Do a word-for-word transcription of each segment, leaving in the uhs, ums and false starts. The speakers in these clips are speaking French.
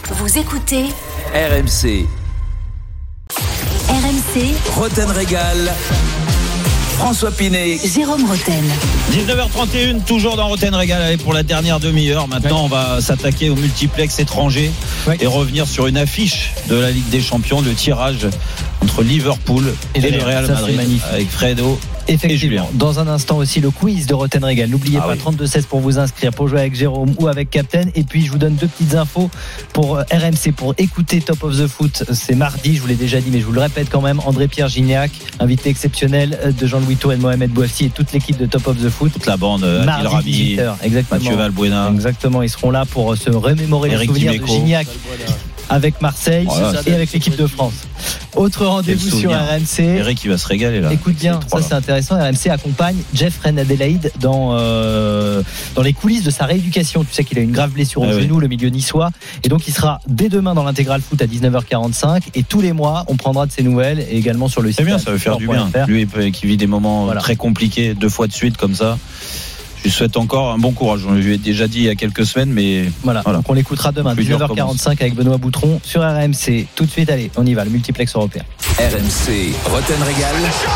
Vous écoutez R M C. R M C. Roten Régal. François Pinet, Jérôme Roten. dix-neuf heures trente et une, toujours dans Roten Régal. Allez, pour la dernière demi-heure. Maintenant, on va s'attaquer au multiplex étranger ouais. et revenir sur une affiche de la Ligue des Champions, le tirage entre Liverpool et, et le Real Madrid, avec Fredo. Effectivement. Dans un instant aussi, le quiz de Roten Régal. N'oubliez ah pas, oui. trente-deux seize pour vous inscrire, pour jouer avec Jérôme ou avec Captain. Et puis, je vous donne deux petites infos pour R M C, pour écouter Top of the Foot. C'est mardi, je vous l'ai déjà dit, mais je vous le répète quand même. André-Pierre Gignac, invité exceptionnel de Jean-Louis Tour et de Mohamed Bouafsi et toute l'équipe de Top of the Foot. Toute la bande, Adil Rami, Mathieu Valbuena. Exactement, ils seront là pour se remémorer les souvenirs Dimeco. de Gignac avec Marseille voilà, et avec l'équipe de France. Autre rendez-vous sur R M C. Eric qui va se régaler là. Écoute bien, ça c'est intéressant. R M C accompagne Jeff Ren Adelaide dans euh, dans les coulisses de sa rééducation. Tu sais qu'il a une grave blessure au ah genou, oui. le milieu niçois, et donc il sera dès demain dans l'intégral foot à dix-neuf heures quarante-cinq. Et tous les mois, on prendra de ses nouvelles et également sur le site. C'est bien, ça veut faire du bien. Lui qui vit des moments voilà. très compliqués deux fois de suite comme ça. Je lui souhaite encore un bon courage. Je lui ai déjà dit il y a quelques semaines, mais voilà. voilà. Donc on l'écoutera demain, dix-neuf heures quarante-cinq avec Benoît Boutron sur R M C. Tout de suite, allez, on y va, le multiplex européen. R M C, Roten Régal.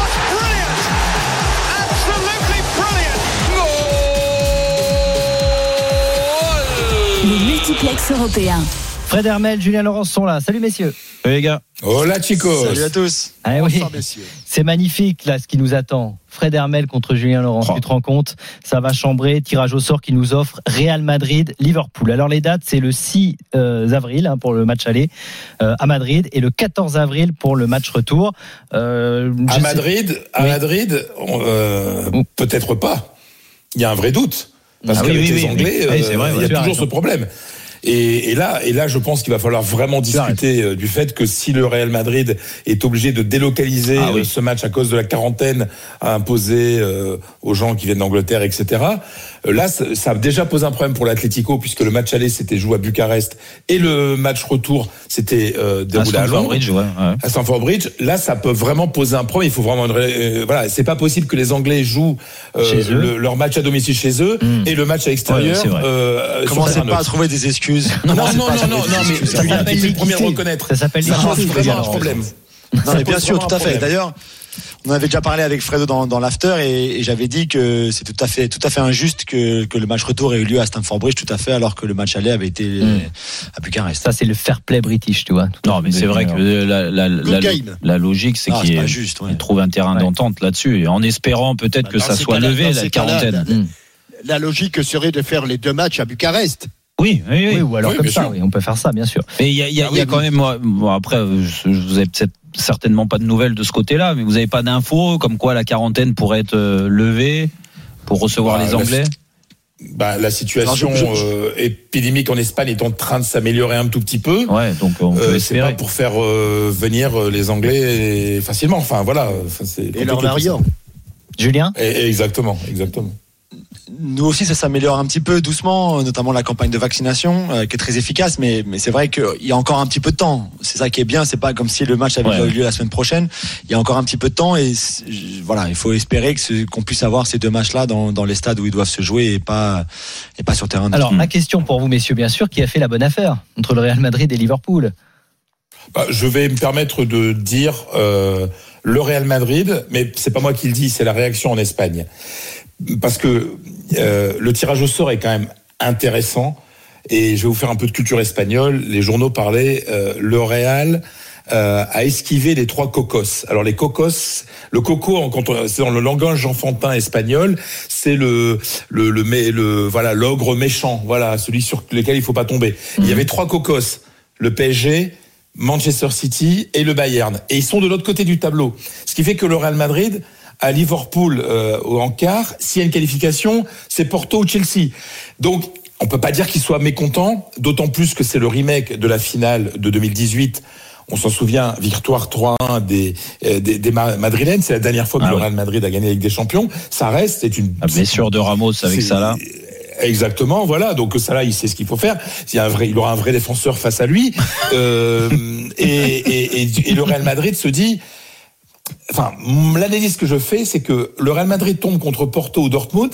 Le multiplex européen. Fred Hermel, Julien Laurence sont là. Salut messieurs. Salut les gars. Hola chicos. Salut à tous. Ah, oui. C'est magnifique là ce qui nous attend. Fred Hermel contre Julien Laurence. Oh. Tu te rends compte, ça va chambrer. Tirage au sort qui nous offre Real Madrid, Liverpool. Alors les dates, c'est le six avril hein, pour le match aller euh, à Madrid et le quatorze avril pour le match retour. Euh, à Madrid, sais... à oui. Madrid, euh, oh. peut-être pas. Il y a un vrai doute parce ah, qu'avec oui, oui, les oui, Anglais, oui. Euh, vrai, il y a toujours raison. ce problème. Et, et là, et là, je pense qu'il va falloir vraiment discuter euh, du fait que si le Real Madrid est obligé de délocaliser ah, oui. euh, ce match à cause de la quarantaine imposée euh, aux gens qui viennent d'Angleterre, et cetera. Euh, là, ça, ça a déjà posé un problème pour l'Atlético puisque le match aller s'était joué à Bucarest et le match retour s'était euh, déroulé à, à Londres, Bridge, ouais, ouais. à Stamford Bridge. Là, ça peut vraiment poser un problème. Il faut vraiment, une, euh, voilà, c'est pas possible que les Anglais jouent euh, le, leur match à domicile chez eux mmh. et le match à l'extérieur. Ouais, euh, Commencez pas à trouver des excuses. Non, non, non, non, non, non, mais ça s'appelle le premier à reconnaître. Ça s'appelle ça pose vraiment un problème. Non, mais bien sûr, tout à fait. D'ailleurs, on avait déjà parlé avec Fredo dans, dans l'after et, et j'avais dit que c'est tout à fait, tout à fait injuste que, que le match retour ait eu lieu à Stamford Bridge, tout à fait, alors que le match aller avait été mm. à Bucarest. Ça, c'est le fair play british, tu vois. Non, mais c'est vrai que la, la, la, la, la logique, c'est ah, qu'il c'est juste, ouais. trouve un terrain ouais. d'entente là-dessus, en espérant peut-être bah, que ça soit levé, la quarantaine. Mm. La logique serait de faire les deux matchs à Bucarest. Oui, oui, oui. oui, ou alors oui, comme ça, oui, on peut faire ça, bien sûr. Mais il y a, y a, ah, y a oui, quand oui. même, moi, bon, après, je, vous avez peut-être certainement pas de nouvelles de ce côté-là, mais vous n'avez pas d'infos comme quoi la quarantaine pourrait être euh, levée pour recevoir bah, les Anglais. La, bah, la situation Alors, je, je, euh, épidémique en Espagne est en train de s'améliorer un tout petit peu. Ouais, donc on peut euh, espérer. C'est pas pour faire euh, venir les Anglais facilement. Enfin, voilà. Enfin, c'est Et leur variant. Julien. Et, exactement, exactement. Nous aussi, ça s'améliore un petit peu doucement, notamment la campagne de vaccination euh, qui est très efficace, mais mais c'est vrai qu'il y a encore un petit peu de temps. C'est ça qui est bien, c'est pas comme si le match avait ouais. eu lieu la semaine prochaine. Il y a encore un petit peu de temps et voilà, il faut espérer que ce, qu'on puisse avoir ces deux matchs-là dans dans les stades où ils doivent se jouer et pas et pas sur terrain. Alors, ma question pour vous, messieurs, bien sûr, qui a fait la bonne affaire entre le Real Madrid et Liverpool? Bah, je vais me permettre de dire euh, le Real Madrid, mais c'est pas moi qui le dis, c'est la réaction en Espagne. Parce que euh, le tirage au sort est quand même intéressant et je vais vous faire un peu de culture espagnole. Les journaux parlaient euh, le Real euh, a esquivé les trois cocos. Alors les cocos, le coco, quand on, c'est dans le langage enfantin espagnol, c'est le le le, le, le voilà l'ogre méchant, voilà celui sur lequel il faut pas tomber. Mmh. Il y avait trois cocos, le P S G, Manchester City et le Bayern, et ils sont de l'autre côté du tableau. Ce qui fait que le Real Madrid à Liverpool euh, en quart, s'il y a une qualification, c'est Porto ou Chelsea. Donc, on peut pas dire qu'ils soient mécontents, d'autant plus que c'est le remake de la finale de deux mille dix-huit. On s'en souvient, victoire trois un des, des, des Madrilènes. C'est la dernière fois que ah le Real Madrid a gagné la Ligue des Champions. Ça reste, c'est une... La blessure de Ramos avec Salah. Exactement, voilà. Donc Salah, il sait ce qu'il faut faire. Il, y a un vrai, il aura un vrai défenseur face à lui. euh, et, et, et, et le Real Madrid se dit... Enfin, l'analyse que je fais, c'est que le Real Madrid tombe contre Porto ou Dortmund,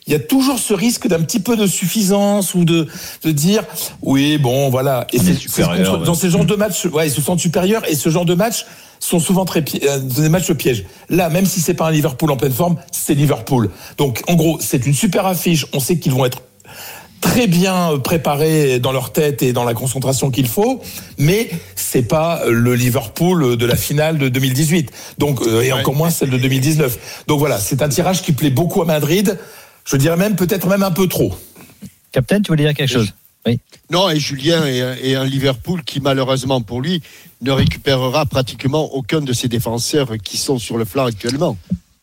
il y a toujours ce risque d'un petit peu de suffisance ou de de dire oui bon voilà et on c'est, est supérieur, c'est contre, ouais. dans ces genres de matchs ouais ils se sentent supérieurs et ce genre de matchs sont souvent très pi- euh, des matchs pièges. Là, même si c'est pas un Liverpool en pleine forme, c'est Liverpool. Donc en gros, c'est une super affiche. On sait qu'ils vont être très bien préparés dans leur tête et dans la concentration qu'il faut, mais c'est pas le Liverpool de la finale de deux mille dix-huit. Donc euh, et encore moins celle de deux mille dix-neuf. Donc voilà, c'est un tirage qui plaît beaucoup à Madrid. Je dirais même peut-être même un peu trop. Captain, tu voulais dire quelque chose? Oui. Non, et Julien est, est un Liverpool qui, malheureusement pour lui, ne récupérera pratiquement aucun de ses défenseurs qui sont sur le flanc actuellement.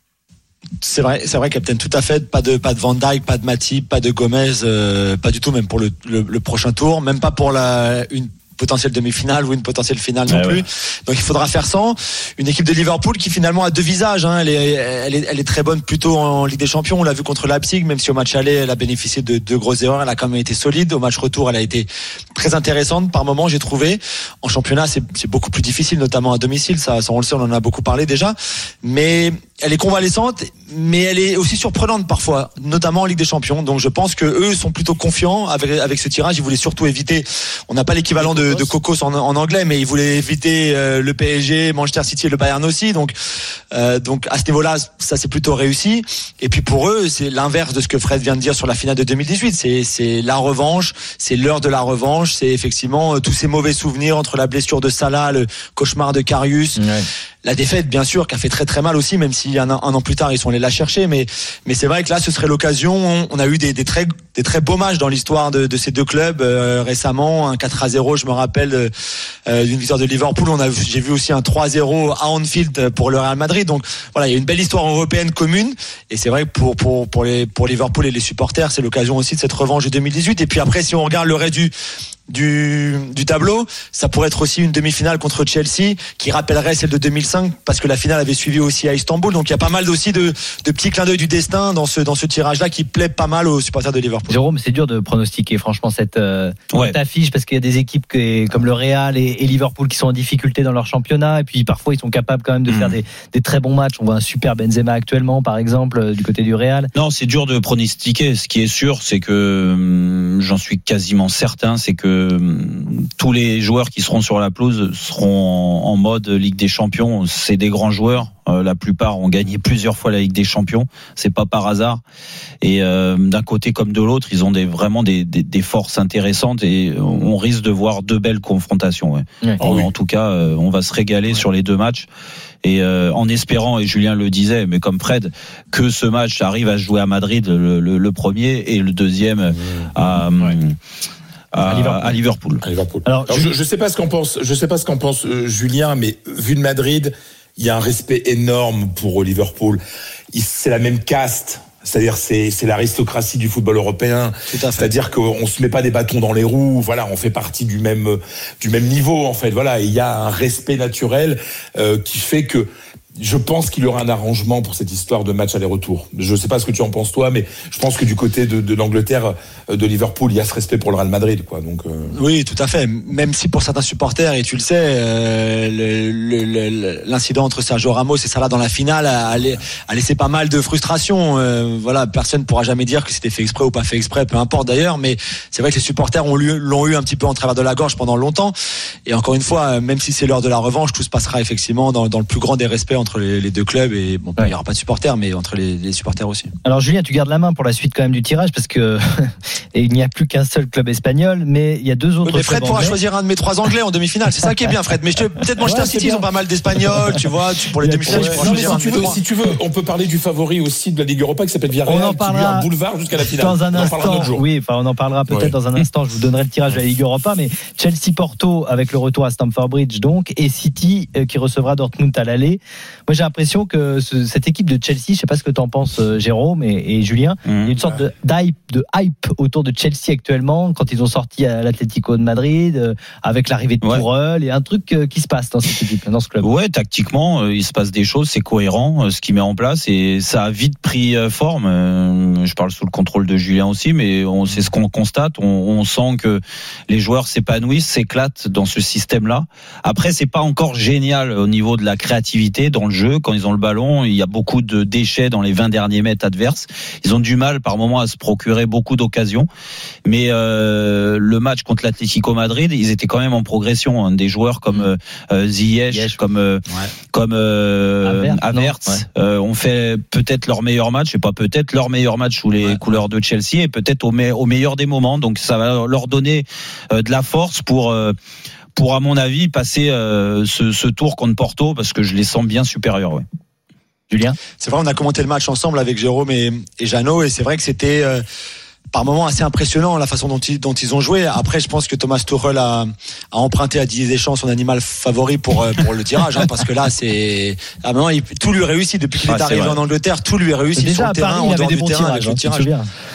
C'est vrai, c'est vrai, Captain, tout à fait. Pas de, pas de Van Dijk, pas de Matip, pas de Gomez, euh, pas du tout, même pour le, le, le prochain tour, même pas pour la, une potentielle demi-finale ou une potentielle finale non ouais, plus. Ouais. Donc il faudra faire sans. Une équipe de Liverpool qui finalement a deux visages. Hein. Elle est, elle est, elle est très bonne plutôt en Ligue des Champions. On l'a vu contre Leipzig, même si au match aller elle a bénéficié de deux grosses erreurs. Elle a quand même été solide. Au match retour, elle a été très intéressante par moments, j'ai trouvé. En championnat, c'est, c'est beaucoup plus difficile, notamment à domicile. Ça, ça, on le sait, on en a beaucoup parlé déjà. Mais elle est convalescente, mais elle est aussi surprenante parfois, notamment en Ligue des Champions. Donc je pense que eux sont plutôt confiants avec avec ce tirage. Ils voulaient surtout éviter. On n'a pas l'équivalent de, de Cocos en, en anglais, mais ils voulaient éviter euh, le P S G, Manchester City et le Bayern aussi. Donc euh, donc à ce niveau-là, ça c'est plutôt réussi. Et puis pour eux, c'est l'inverse de ce que Fred vient de dire sur la finale de deux mille dix-huit. C'est c'est la revanche, c'est l'heure de la revanche. C'est effectivement euh, tous ces mauvais souvenirs entre la blessure de Salah, le cauchemar de Karius. Ouais. La défaite, bien sûr, qui a fait très très mal aussi, même si un, un an plus tard ils sont allés la chercher, mais mais c'est vrai que là ce serait l'occasion. On, on a eu des, des très des très beaux matchs dans l'histoire de, de ces deux clubs euh, récemment. Un quatre à zéro, je me rappelle euh, d'une victoire de Liverpool. On a j'ai vu aussi un trois à zéro à Anfield pour le Real Madrid. Donc voilà, il y a une belle histoire européenne commune. Et c'est vrai que pour pour pour les pour Liverpool et les supporters, c'est l'occasion aussi de cette revanche de deux mille dix-huit. Et puis après, si on regarde le reste du du du tableau, ça pourrait être aussi une demi-finale contre Chelsea qui rappellerait celle de deux mille cinq parce que la finale avait suivi aussi à Istanbul. Donc il y a pas mal aussi de de petits clins d'œil du destin dans ce dans ce tirage là qui plaît pas mal aux supporters de Liverpool. Jérôme, c'est dur de pronostiquer franchement cette, euh, ouais. cette affiche parce qu'il y a des équipes qui, comme le Real et, et Liverpool qui sont en difficulté dans leur championnat et puis parfois ils sont capables quand même de mmh. faire des des très bons matchs. On voit un super Benzema actuellement par exemple euh, du côté du Real. Non, c'est dur de pronostiquer. Ce qui est sûr, c'est que hum, j'en suis quasiment certain, c'est que hum, tous les joueurs qui seront sur la pelouse seront en, en mode Ligue des Champions. C'est des grands joueurs. Euh, la plupart ont gagné plusieurs fois la Ligue des Champions. C'est pas par hasard. Et euh, d'un côté comme de l'autre, ils ont des, vraiment des, des, des forces intéressantes et on risque de voir deux belles confrontations. Ouais. Ouais. En, oui. en tout cas, euh, on va se régaler ouais. sur les deux matchs. Et euh, en espérant, et Julien le disait, mais comme Fred, que ce match arrive à se jouer à Madrid, le, le, le premier, et le deuxième mmh. à... Ouais. À, à, Liverpool. à Liverpool. À Liverpool. Alors, Alors je, je sais pas ce qu'en pense, je sais pas ce qu'en pense euh, Julien, mais vu de Madrid, il y a un respect énorme pour Liverpool. Il, c'est la même caste. C'est-à-dire, c'est, c'est l'aristocratie du football européen. C'est-à-dire qu'on se met pas des bâtons dans les roues. Voilà, on fait partie du même, du même niveau, en fait. Voilà. Et il y a un respect naturel, euh, qui fait que, je pense qu'il y aura un arrangement pour cette histoire de match aller-retour. Je ne sais pas ce que tu en penses toi, mais je pense que du côté de, de l'Angleterre, de Liverpool, il y a ce respect pour le Real Madrid, quoi. Donc euh... oui, tout à fait. Même si pour certains supporters, et tu le sais, euh, le, le, le, l'incident entre Sergio Ramos et Salah dans la finale a, a laissé pas mal de frustration. Euh, voilà, personne ne pourra jamais dire que c'était fait exprès ou pas fait exprès, peu importe d'ailleurs. Mais c'est vrai que les supporters ont eu, l'ont eu un petit peu en travers de la gorge pendant longtemps. Et encore une fois, même si c'est l'heure de la revanche, tout se passera effectivement dans, dans le plus grand des respects entre les, les deux clubs et bon, ouais. il n'y aura pas de supporters, mais entre les, les supporters aussi. Alors Julien, tu gardes la main pour la suite quand même du tirage parce que et il n'y a plus qu'un seul club espagnol, mais il y a deux autres. Oui, mais Fred pourra anglais. choisir un de mes trois Anglais en demi-finale. C'est ça qui est bien, Fred. Mais je te, peut-être Manchester ouais, City, ils ont pas mal d'Espagnols, tu vois. Tu, pour les demi-finales, ouais, tu pourras non, choisir si un tu de veux, mes trois. Si tu veux, on peut parler du favori aussi de la Ligue Europa qui s'appelle Villarreal, on en parlera qui lui a un boulevard jusqu'à la finale. Dans un instant, oui, enfin on en parlera peut-être ouais. dans un instant. Je vous donnerai le tirage de la Ligue Europa, mais Chelsea-Porto avec le retour à Stamford Bridge donc, et City euh, qui recevra Dortmund à l'aller. Moi j'ai l'impression que ce, cette équipe de Chelsea, je sais pas ce que t'en penses euh, Jérôme et, et Julien, mmh. il y a une sorte de, d'hype, de hype autour de Chelsea actuellement quand ils ont sorti à l'Atlético de Madrid euh, avec l'arrivée de ouais. Tourelle et un truc euh, qui se passe dans cette équipe, dans ce club. Ouais, tactiquement euh, il se passe des choses, c'est cohérent euh, ce qu'il met en place et ça a vite pris euh, forme. Euh, je parle sous le contrôle de Julien aussi, mais on, c'est ce qu'on constate. On, on sent que les joueurs s'épanouissent, s'éclatent dans ce système-là. Après, c'est pas encore génial au niveau de la créativité, dans dans le jeu. Quand ils ont le ballon, il y a beaucoup de déchets dans les vingt derniers mètres adverses. Ils ont du mal par moment à se procurer beaucoup d'occasions. Mais euh, le match contre l'Atlético Madrid, ils étaient quand même en progression. Hein. Des joueurs comme euh, Ziyech, Ziyech, comme euh, ouais. comme euh, Havertz ouais. euh, ont fait peut-être leur meilleur match, et pas peut-être leur meilleur match sous les ouais. couleurs de Chelsea, et peut-être au, me- au meilleur des moments. Donc ça va leur donner euh, de la force pour euh, pour à mon avis passer euh, ce, ce tour contre Porto, parce que je les sens bien supérieurs. Ouais. Julien, c'est vrai, on a commenté le match ensemble avec Jérôme et, et Jeannot, et c'est vrai que c'était euh, par moments assez impressionnant la façon dont ils, dont ils ont joué. Après, je pense que Thomas Tuchel a, a emprunté à Didier Deschamps son animal favori pour pour le tirage, hein, parce que là, c'est ah maintenant il, tout lui réussit depuis qu'il ah, est arrivé en Angleterre, tout lui réussit déjà, sur le terrain, Paris, en dehors du bons terrain, tirages, avec le tirage.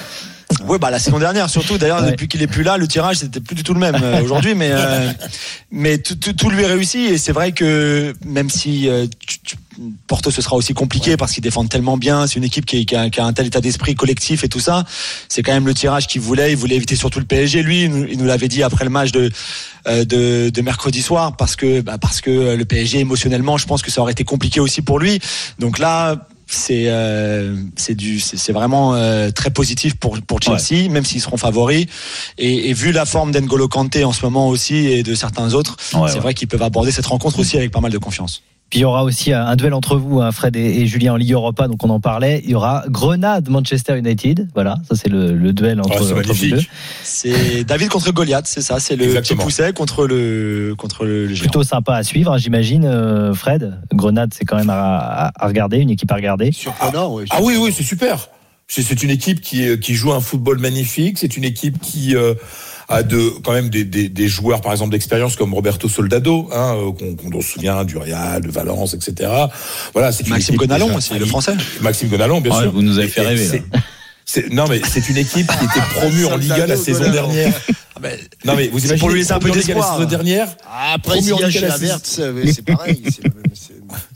Oui, bah la saison dernière surtout. D'ailleurs, ouais. depuis qu'il est plus là, le tirage c'était plus du tout le même euh, aujourd'hui, mais euh, mais tout, tout, tout lui réussit, et c'est vrai que même si euh, tu, tu, Porto ce sera aussi compliqué ouais. parce qu'ils défendent tellement bien, c'est une équipe qui, qui, a, qui a un tel état d'esprit collectif et tout ça. C'est quand même le tirage qu'il voulait. Il voulait éviter surtout le P S G. Lui, il nous, il nous l'avait dit après le match de euh, de, de mercredi soir, parce que bah, parce que le P S G émotionnellement, je pense que ça aurait été compliqué aussi pour lui. Donc là. C'est euh, c'est du c'est, c'est vraiment euh, très positif pour pour Chelsea, ouais. même s'ils seront favoris, et, et vu la forme d'N'Golo Kanté en ce moment aussi et de certains autres, ouais, c'est ouais. vrai qu'ils peuvent aborder cette rencontre aussi avec pas mal de confiance. Puis il y aura aussi un duel entre vous, hein, Fred et, et Julien, en Ligue Europa, donc on en parlait. Il y aura Grenade-Manchester United. Voilà, ça c'est le, le duel entre, oh, entre vous deux. C'est David contre Goliath, c'est ça. C'est le Exactement. Petit pousset contre le contre le, le géant. Plutôt sympa à suivre, hein, j'imagine, euh, Fred. Grenade, c'est quand même à, à, à regarder, une équipe à regarder. Surprenant, oui. Ah oui, oui, c'est super. C'est, c'est une équipe qui qui joue un football magnifique. C'est une équipe qui euh, a de quand même des, des, des joueurs par exemple d'expérience comme Roberto Soldado, hein, qu'on, qu'on se souvient du Real, de Valence, et cetera. Voilà, c'est Maxime Gonalon aussi, le français. Maxime Gonalon, bien ouais, sûr. Vous nous avez fait rêver. C'est, c'est, non mais c'est une équipe qui était promue en Liga la saison dernière. Non mais vous imaginez, pour lui laisser un peu d'espoir. La saison dernière. Ah, après si il y a Havertz, c'est pareil. C'est, c'est...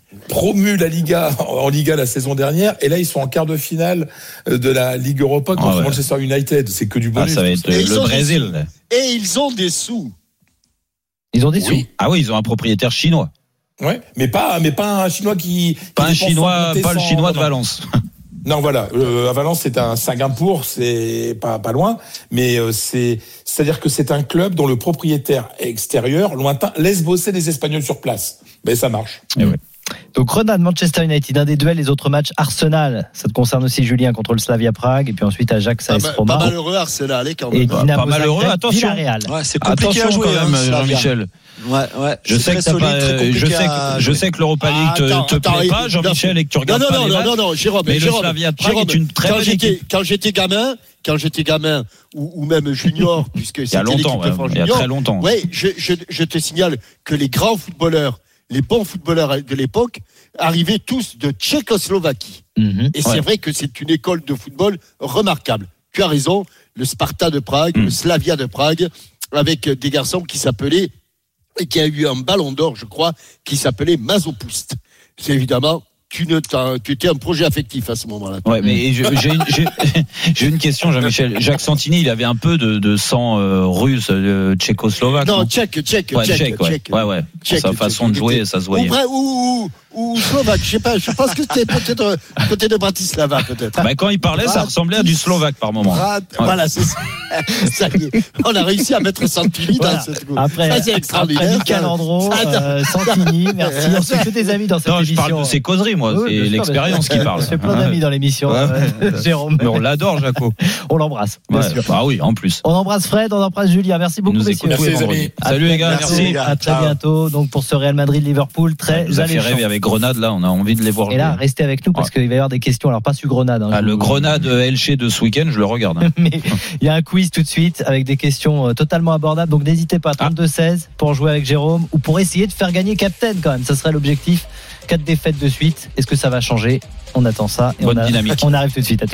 promu la Liga en Liga la saison dernière, et là ils sont en quart de finale de la Ligue Europa contre ah ouais. Manchester United. C'est que du bonus. Ah, ça va être le, le Brésil. Et ils ont des sous. Ils ont des oui. sous. Ah oui, ils ont un propriétaire chinois. Ouais, mais pas mais pas un chinois qui pas qui un chinois, pas le chinois de Valence. Non, voilà. Euh, à Valence, c'est un Singapour, c'est pas pas loin, mais euh, c'est c'est-à-dire que c'est un club dont le propriétaire extérieur, lointain, laisse bosser les Espagnols sur place. Mais ça marche. Et ouais. Donc Grenade, Manchester United, un des duels, les autres matchs. Arsenal, ça te concerne aussi, Julien, contre le Slavia Prague, et puis ensuite Ajax, A S Roma. Pas malheureux Arsenal, allez quand même. Et pas malheureux, attention. Ouais, c'est compliqué attention à jouer, quand même, hein, Jean-Michel. Ouais, ouais. Je sais que solide, pas, je sais que, je sais que l'Europa League ah, te, attends, te attends, plaît pas, Jean-Michel, et que tu regardes non, non, pas non, les non, matchs. non, non, Jérôme, mais Jérôme, le Slavia Prague Jérôme, est une très quand bonne j'étais, équipe. quand j'étais gamin, quand j'étais gamin, ou, ou même junior, puisque c'était l'équipe de France junior. Il y a très longtemps. Ouais, je, je, je te signale que les grands footballeurs, les bons footballeurs de l'époque, arrivaient tous de Tchécoslovaquie. Mm-hmm. Et c'est ouais. vrai que c'est une école de football remarquable. Tu as raison, le Sparta de Prague, mm. le Slavia de Prague, avec des garçons qui s'appelaient, et qui a eu un ballon d'or, je crois, qui s'appelait Mazopoust. C'est évidemment, tu, ne tu étais un projet affectif à ce moment-là. Ouais, mais je, j'ai, une, j'ai, j'ai une question, Jean-Michel. Jacques Santini, il avait un peu de, de sang euh, russe, euh, tchécoslovaque. Non, tchèque, tchèque, ouais, tchèque, tchèque, ouais. tchèque. Ouais, ouais. Tchèque, sa façon tchèque, de jouer, ça se voyait. Ou, ou, ou, ou slovaque, je sais pas. Je pense que c'était peut-être côté de Bratislava, peut-être. Bah, quand il parlait, Brat... ça ressemblait à du slovaque par moment. Brat... Ouais. Voilà, c'est ça. Ça y est. On a réussi à mettre Santini voilà. dans cette. Après, ça, c'est extraordinaire. Après Michael Andro, euh, Santini, merci. On se fait des amis dans cette non, émission. Je parle de ses causeries, moi. Oui, c'est l'expérience qui parle. J'ai plein d'amis dans l'émission, ouais. euh, Jérôme. Mais on l'adore, Jaco. On l'embrasse, bien ouais. sûr. Ah oui, en plus. On embrasse Fred, on embrasse Julia. Merci beaucoup, messieurs. Merci, les amis. Salut les gars, merci. merci. À très bientôt. Donc pour ce Real Madrid-Liverpool, très vous avez fait rêver avec Grenade, là, on a envie de les voir. Et là, restez avec nous parce qu'il va y avoir des questions. Alors pas sur Grenade. Hein, ah, le Grenade Elche de ce week-end, je le regarde. Hein. Mais il y a un quiz tout de suite avec des questions totalement abordables. Donc n'hésitez pas, trente-deux seize pour jouer avec Jérôme ou pour essayer de faire gagner Captain quand même. Ça serait l'objectif. Quatre défaites de suite. Est-ce que ça va changer? On attend ça. Et Bonne on a, dynamique. On arrive tout de suite. À tout.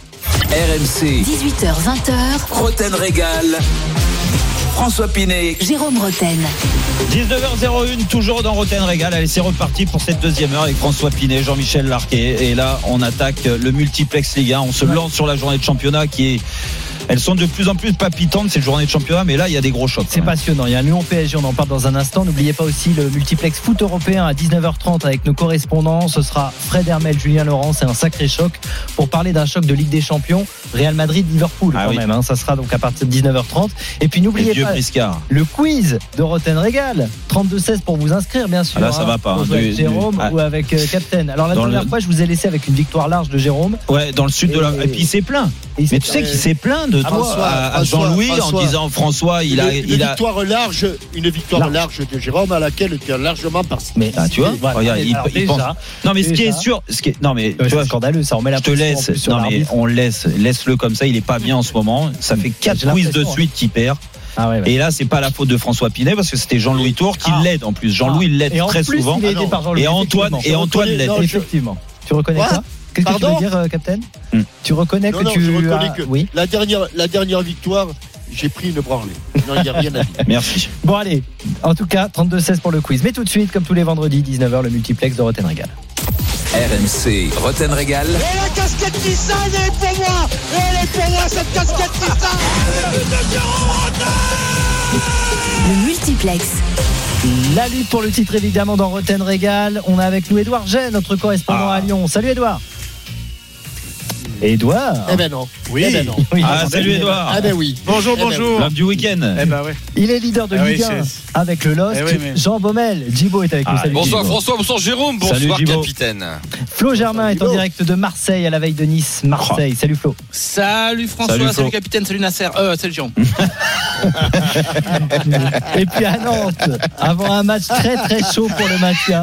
R M C. dix-huit heures vingt. Roten Régal. François Pinet. Jérôme Roten. dix-neuf heures zéro un, toujours dans Roten Régal. Allez, c'est reparti pour cette deuxième heure avec François Pinet, Jean-Michel Larquet. Et là, on attaque le multiplex Ligue un. On se lance sur la journée de championnat qui est elles sont de plus en plus palpitantes ces journées de championnat, mais là il y a des gros chocs. C'est passionnant. Il y a un Lyon P S G, on en parle dans un instant. N'oubliez pas aussi le multiplex foot européen à dix-neuf heures trente avec nos correspondants. Ce sera Fred Hermel, Julien Laurent. C'est un sacré choc pour parler d'un choc de Ligue des Champions. Real Madrid, Liverpool ah quand oui. même. Hein. Ça sera donc à partir de dix-neuf heures trente. Et puis n'oubliez pas Briscard. Le quiz de Roten Régal. trente-deux seize pour vous inscrire, bien sûr. Ah là ça hein. va pas. Hein. Avec du, Jérôme du... Ah. ou avec euh, Captain. Alors la dans dernière le... fois, je vous ai laissé avec une victoire large de Jérôme. Ouais, dans le sud et... de la. Et puis il s'est plaint. Mais tu sais qu'il s'est plaint de ah, toi François, à, à Jean-Louis François. En disant François, il a, une, il une a victoire large, une victoire large. large de Jérôme à laquelle tu as largement participé. Mais ah, tu vois, voilà, regarde, il, il déjà, pense. Non mais ce déjà, qui est sûr, ce qui est, non mais tu vois, scandaleux, ça remet la. Je te laisse, non mais on laisse, laisse-le comme ça. Il est pas bien en ce moment. Ça fait quatre quiz de suite qu'il perd. Ah ouais, ouais. Et là, c'est pas la faute de François Pinet parce que c'était Jean-Louis Tour qui ah. l'aide en plus. Jean-Louis ah. l'aide très plus, souvent. Il est aidé par Jean-Louis, et Antoine et Antoine l'aide. Effectivement. Tu reconnais ça? Qu'est-ce que tu veux dire, Captain? hmm. Tu reconnais non, que non, tu je reconnais as... que oui. la dernière, la dernière victoire, j'ai pris une branlée. Non, il n'y a rien à dire. Merci. Bon, allez. En tout cas, trente-deux seize pour le quiz. Mais tout de suite, comme tous les vendredis, dix-neuf heures, le multiplex de Roten Régal. R M C Roten Régal. Et la casquette Nissan, elle est pour moi. Elle est pour moi, cette casquette Nissan. Le multiplex. La lutte pour le titre évidemment dans Roten Régal. On a avec nous Édouard Gey, notre correspondant ah. à Lyon. Salut Édouard. Édouard. Eh ben non. Oui. Eh ben non. oui ah, salut Édouard. Ah ben oui. Bonjour, eh bonjour. L'homme du week-end. Eh ben ouais. Il est leader de Ligue un ah, avec le Lost. Eh oui, mais... Jean Baumel. Djibo est avec ah, nous. Salut, bonsoir Djibo. François, bonsoir Jérôme, bonsoir salut, capitaine. Flo Germain est en direct de Marseille à la veille de Nice. Marseille. Oh. Salut Flo. Salut François, salut, salut capitaine, salut Nasser. Euh, salut Jérôme. Et puis à Nantes, avant un match très très chaud pour le maintien,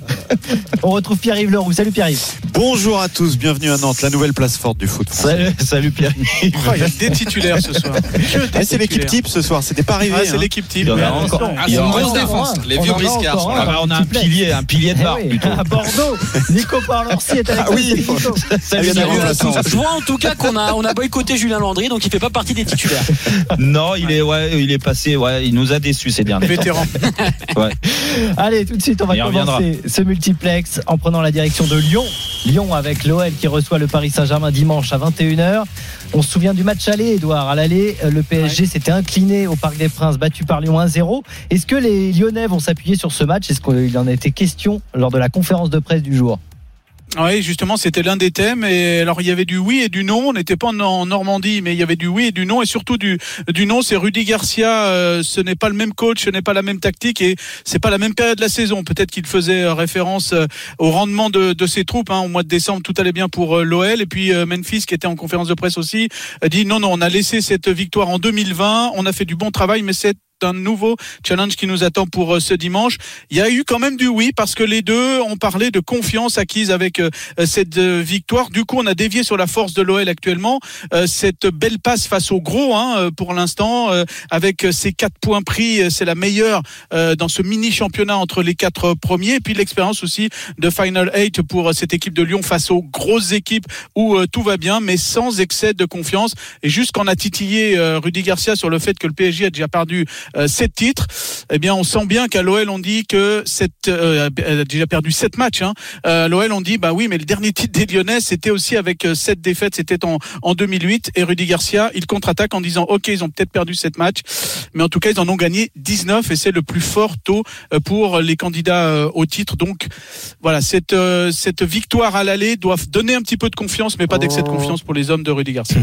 on retrouve Pierre-Yves Leroux. Salut Pierre-Yves. Bonjour à tous, bienvenue à Nantes, la nouvelle place forte du foot. Salut, salut Pierre-Yves. Oh, il y a des titulaires ce soir. Ah, c'est l'équipe type ce soir, c'était pas arrivé. Ah, c'est hein. l'équipe type. Il y en a encore. Ah, c'est une grosse défense. Les vieux briscards sont là. On a un pilier, un pilier de barre plutôt. À Bordeaux, Nico Parlorsi est avec nous. Ah oui. Salut à tous. Je vois en tout cas qu'on a on a boycotté Julien Landry, donc il fait pas partie des titulaires. Non, il est ouais, il est passé, ouais, il nous a déçus ces derniers temps. Vétéran. Ouais. Allez, tout de suite, on va commencer ce multiplex en prenant la direction de Lyon. Lyon avec l'O L qui reçoit le Paris Saint-Germain dimanche à vingt et une heures. On se souvient du match aller, Edouard. À l'aller, le P S G ouais. s'était incliné au Parc des Princes, battu par Lyon un zéro. Est-ce que les Lyonnais vont s'appuyer sur ce match? Est-ce qu'il en a été question lors de la conférence de presse du jour? Oui, justement, c'était l'un des thèmes. Et alors, il y avait du oui et du non. On n'était pas en Normandie, mais il y avait du oui et du non. Et surtout du, du non, c'est Rudy Garcia. Euh, ce n'est pas le même coach, ce n'est pas la même tactique et c'est pas la même période de la saison. Peut-être qu'il faisait référence au rendement de, de ses troupes. Hein. Au mois de décembre, tout allait bien pour l'O L. Et puis euh, Memphis, qui était en conférence de presse aussi, a dit non, non, on a laissé cette victoire en deux mille vingt. On a fait du bon travail, mais c'est un nouveau challenge qui nous attend pour ce dimanche. Il y a eu quand même du oui parce que les deux ont parlé de confiance acquise avec cette victoire. Du coup, on a dévié sur la force de l'O L actuellement. Cette belle passe face au gros hein, pour l'instant avec ces quatre points pris, c'est la meilleure dans ce mini championnat entre les quatre premiers. Et puis l'expérience aussi de Final Eight pour cette équipe de Lyon face aux grosses équipes où tout va bien, mais sans excès de confiance. Et juste qu'on a titillé Rudy Garcia sur le fait que le P S G a déjà perdu Euh, sept titres, eh bien on sent bien qu'à l'O L on dit que cette, euh, elle a déjà perdu sept matchs. Hein. Euh, L'O L on dit bah oui mais le dernier titre des Lyonnais c'était aussi avec sept défaites, c'était en, en deux mille huit et Rudy Garcia il contre-attaque en disant ok ils ont peut-être perdu sept matchs mais en tout cas ils en ont gagné dix-neuf et c'est le plus fort taux pour les candidats au titre. Donc voilà cette, euh, cette victoire à l'aller doit donner un petit peu de confiance mais pas d'excès de confiance pour les hommes de Rudy Garcia.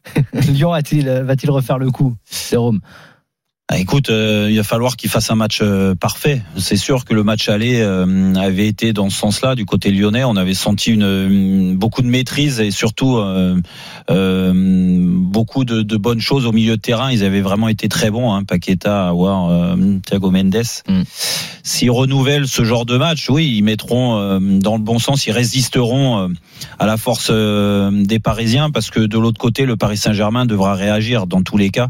Lyon va-t-il, va-t-il refaire le coup, Jérôme? Ah, écoute, euh, il va falloir qu'il fasse un match euh, parfait. C'est sûr que le match aller euh, avait été dans ce sens-là du côté lyonnais. On avait senti une, une beaucoup de maîtrise et surtout euh, euh, beaucoup de, de bonnes choses au milieu de terrain. Ils avaient vraiment été très bons, hein, Paqueta, Aouar, euh, Thiago Mendes. Mm. S'ils renouvellent ce genre de match, oui, ils mettront euh, dans le bon sens, ils résisteront euh, à la force euh, des Parisiens parce que de l'autre côté, le Paris Saint-Germain devra réagir dans tous les cas.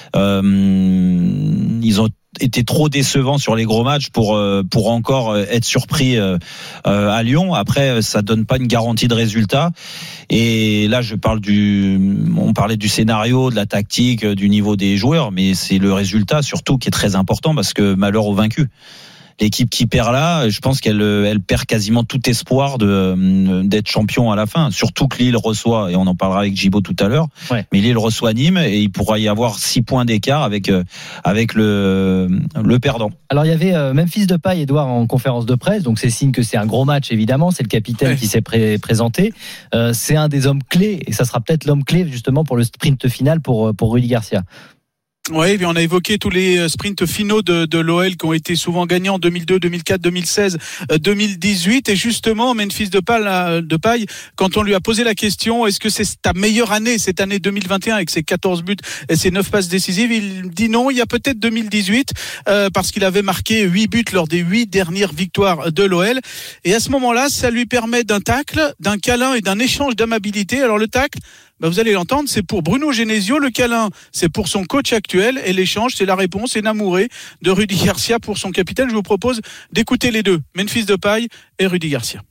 Euh, ils ont été trop décevants sur les gros matchs pour pour encore être surpris à Lyon. Après, ça donne pas une garantie de résultat. Et là, je parle du, on parlait du scénario, de la tactique, du niveau des joueurs, mais c'est le résultat surtout qui est très important parce que malheur aux vaincus. l'équipe qui perd là, je pense qu'elle elle perd quasiment tout espoir de d'être champion à la fin. Surtout que Lille reçoit, et on en parlera avec Gibaud tout à l'heure, ouais. mais Lille reçoit Nîmes et il pourra y avoir six points d'écart avec avec le le perdant. Alors il y avait euh, Memphis Depay, Edouard, en conférence de presse, donc c'est signe que c'est un gros match évidemment. C'est le capitaine ouais. qui s'est pré- présenté. Euh, c'est un des hommes clés et ça sera peut-être l'homme clé justement pour le sprint final pour pour Rudy Garcia. Oui, on a évoqué tous les sprints finaux de, de l'O L qui ont été souvent gagnés en deux mille deux, deux mille quatre, deux mille seize, deux mille dix-huit. Et justement, Memphis Depay, Depay, quand on lui a posé la question, est-ce que c'est ta meilleure année, cette année deux mille vingt et un, avec ses quatorze buts et ses neuf passes décisives, il dit non, il y a peut-être deux mille dix-huit, euh, parce qu'il avait marqué huit buts lors des huit dernières victoires de l'O L. Et à ce moment-là, ça lui permet d'un tacle, d'un câlin et d'un échange d'amabilité. Alors le tacle, bah vous allez l'entendre, c'est pour Bruno Genesio. Le câlin, c'est pour son coach actuel. Et l'échange, c'est la réponse énamourée de Rudy Garcia pour son capitaine. Je vous propose d'écouter les deux, Memphis Depay et Rudy Garcia.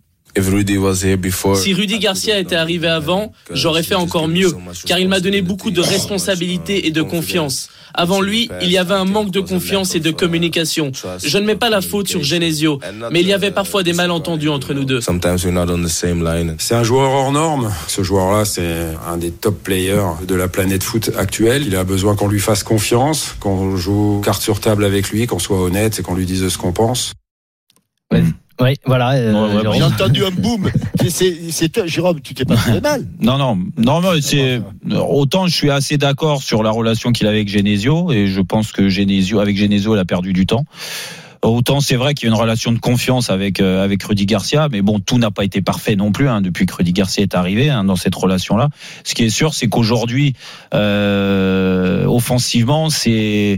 Si Rudy Garcia était arrivé avant, j'aurais fait encore mieux, car il m'a donné beaucoup de responsabilités et de confiance. Avant lui, il y avait un manque de confiance et de communication. Je ne mets pas la faute sur Genesio, mais il y avait parfois des malentendus entre nous deux. C'est un joueur hors norme. Ce joueur-là, c'est un des top players de la planète foot actuelle. Il a besoin qu'on lui fasse confiance, qu'on joue carte sur table avec lui, qu'on soit honnête et qu'on lui dise ce qu'on pense. Ouais. Oui, voilà. Euh, ouais, j'ai entendu un boom. C'est, c'est, Jérôme, tu t'es pas fait mal. Non, non, non, non. C'est autant je suis assez d'accord sur la relation qu'il a avec Genesio et je pense que Genesio, avec Genesio, il a perdu du temps. Autant c'est vrai qu'il y a une relation de confiance avec euh, avec Rudy Garcia, mais bon, tout n'a pas été parfait non plus hein, depuis que Rudy Garcia est arrivé hein, dans cette relation-là. Ce qui est sûr, c'est qu'aujourd'hui, euh, offensivement, c'est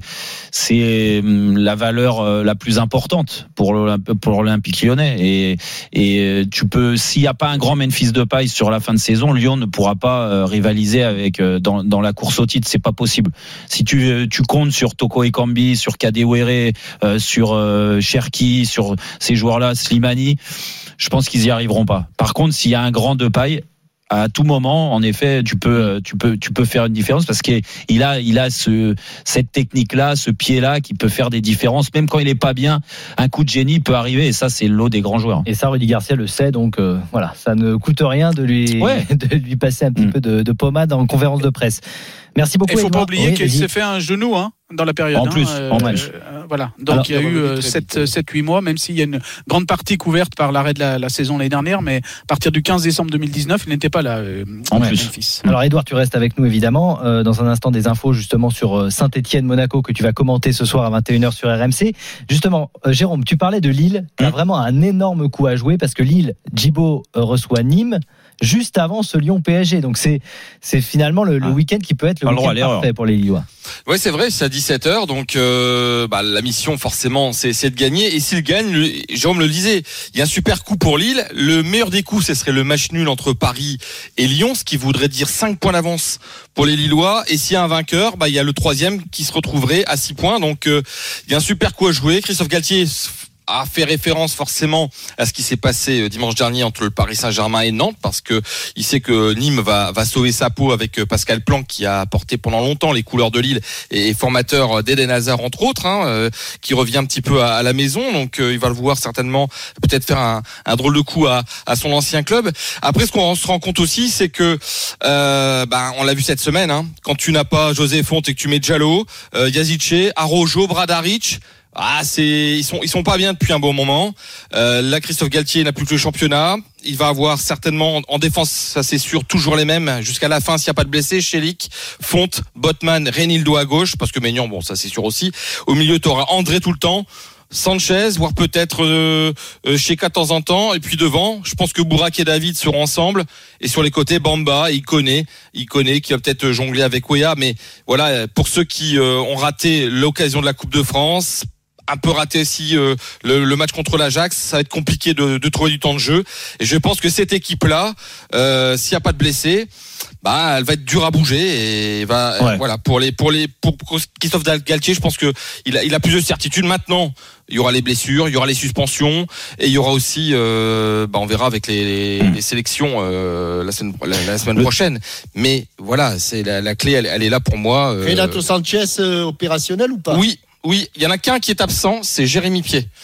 c'est la valeur euh, la plus importante pour l'Olymp- pour l'Olympique Lyonnais. Et et tu peux, s'il n'y a pas un grand Memphis Depay sur la fin de saison, Lyon ne pourra pas euh, rivaliser avec euh, dans dans la course au titre. C'est pas possible. Si tu tu comptes sur Toko Ekambi, sur Kadewere, euh, sur euh, Cherki, sur ces joueurs-là, Slimani, je pense qu'ils y arriveront pas. Par contre, s'il y a un grand Depay, à tout moment, en effet, tu peux, tu peux, tu peux faire une différence parce qu'il a, il a ce, cette technique-là, ce pied-là qui peut faire des différences. Même quand il est pas bien, un coup de génie peut arriver et ça, c'est le lot des grands joueurs. Et ça, Rudy Garcia le sait, donc euh, voilà, ça ne coûte rien de lui, ouais. de lui passer un petit mmh. peu de, de pommade en conférence de presse. Merci beaucoup. Il ne faut pas oublier oui, qu'il vas-y. s'est fait un genou hein, dans la période. En plus, hein, en match. Euh, voilà. Donc alors, il y a eu euh, sept huit mois, même s'il y a une grande partie couverte par l'arrêt de la, la saison l'année dernière, mais à partir du quinze décembre deux mille dix-neuf, il n'était pas là. Euh, en plus. Memphis. Alors Edouard, tu restes avec nous évidemment. Euh, dans un instant, des infos justement sur Saint-Étienne-Monaco que tu vas commenter ce soir à vingt et une heures sur R M C. Justement, euh, Jérôme, tu parlais de Lille. Tu as mmh. vraiment un énorme coup à jouer parce que Lille, Djibo euh, reçoit Nîmes juste avant ce Lyon P S G. Donc c'est c'est finalement le, le ah. week-end qui peut être le week-end parfait pour les Lillois. Ouais, c'est vrai, c'est à dix-sept heures, donc euh, bah, la mission forcément c'est, c'est de gagner. Et s'il gagne, le, Jérôme le disait, il y a un super coup pour Lille. Le meilleur des coups, ce serait le match nul entre Paris et Lyon, ce qui voudrait dire cinq points d'avance pour les Lillois. Et s'il y a un vainqueur, bah il y a le troisième qui se retrouverait à six points. Donc euh, il y a un super coup à jouer. Christophe Galtier a fait référence forcément à ce qui s'est passé dimanche dernier entre le Paris Saint-Germain et Nantes, parce que il sait que Nîmes va, va sauver sa peau avec Pascal Planck, qui a porté pendant longtemps les couleurs de Lille et formateur d'Eden Hazard entre autres, hein, euh, qui revient un petit peu à, à la maison. Donc euh, il va le voir certainement peut-être faire un, un drôle de coup à, à son ancien club. Après, ce qu'on se rend compte aussi, c'est que euh, ben, on l'a vu cette semaine, hein, quand tu n'as pas José Fonte et que tu mets Diallo, euh, Yazice, Arojo, Bradaric, ah, c'est ils sont ils sont pas bien depuis un bon moment. Euh, là, Christophe Galtier n'a plus que le championnat. Il va avoir certainement en défense, ça c'est sûr, toujours les mêmes jusqu'à la fin s'il n'y a pas de blessés. Chelik, Fonte, Botman, Renildo à gauche, parce que Maignan, bon, ça c'est sûr aussi. Au milieu, tu auras André tout le temps. Sanchez, voire peut-être euh, euh, Cheka de temps en temps, et puis devant, je pense que Bourak et David seront ensemble, et sur les côtés, Bamba, il connaît, il connaît, qui va peut-être jongler avec Weah, mais voilà, pour ceux qui euh, ont raté l'occasion de la Coupe de France, un peu raté aussi euh, le, le match contre l'Ajax, ça va être compliqué de, de trouver du temps de jeu, et je pense que cette équipe-là, euh, s'il n'y a pas de blessés, bah, elle va être dure à bouger et va ouais. euh, voilà pour les pour les pour Christophe Galtier, je pense que il a il a plus de certitude maintenant. Il y aura les blessures, il y aura les suspensions et il y aura aussi euh, bah on verra avec les, les, les sélections euh, la semaine la, la semaine prochaine. Mais voilà, c'est la, la clé, elle, elle est là pour moi. Euh... Renato Sanchez euh, opérationnel ou pas? Oui, oui, il y en a qu'un qui est absent, c'est Jérémy Pied.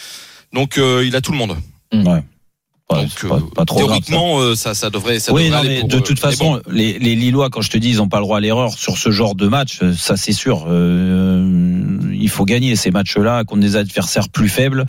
Donc euh, il a tout le monde. Ouais. Ouais, Donc, pas, pas trop théoriquement, grave, euh, ça. Ça, ça devrait. Ça oui, devrait non, aller mais pour, de toute euh, façon, bon. les, les Lillois, quand je te dis, ils n'ont pas le droit à l'erreur sur ce genre de match. Ça, c'est sûr. Euh, il faut gagner ces matchs-là contre des adversaires plus faibles.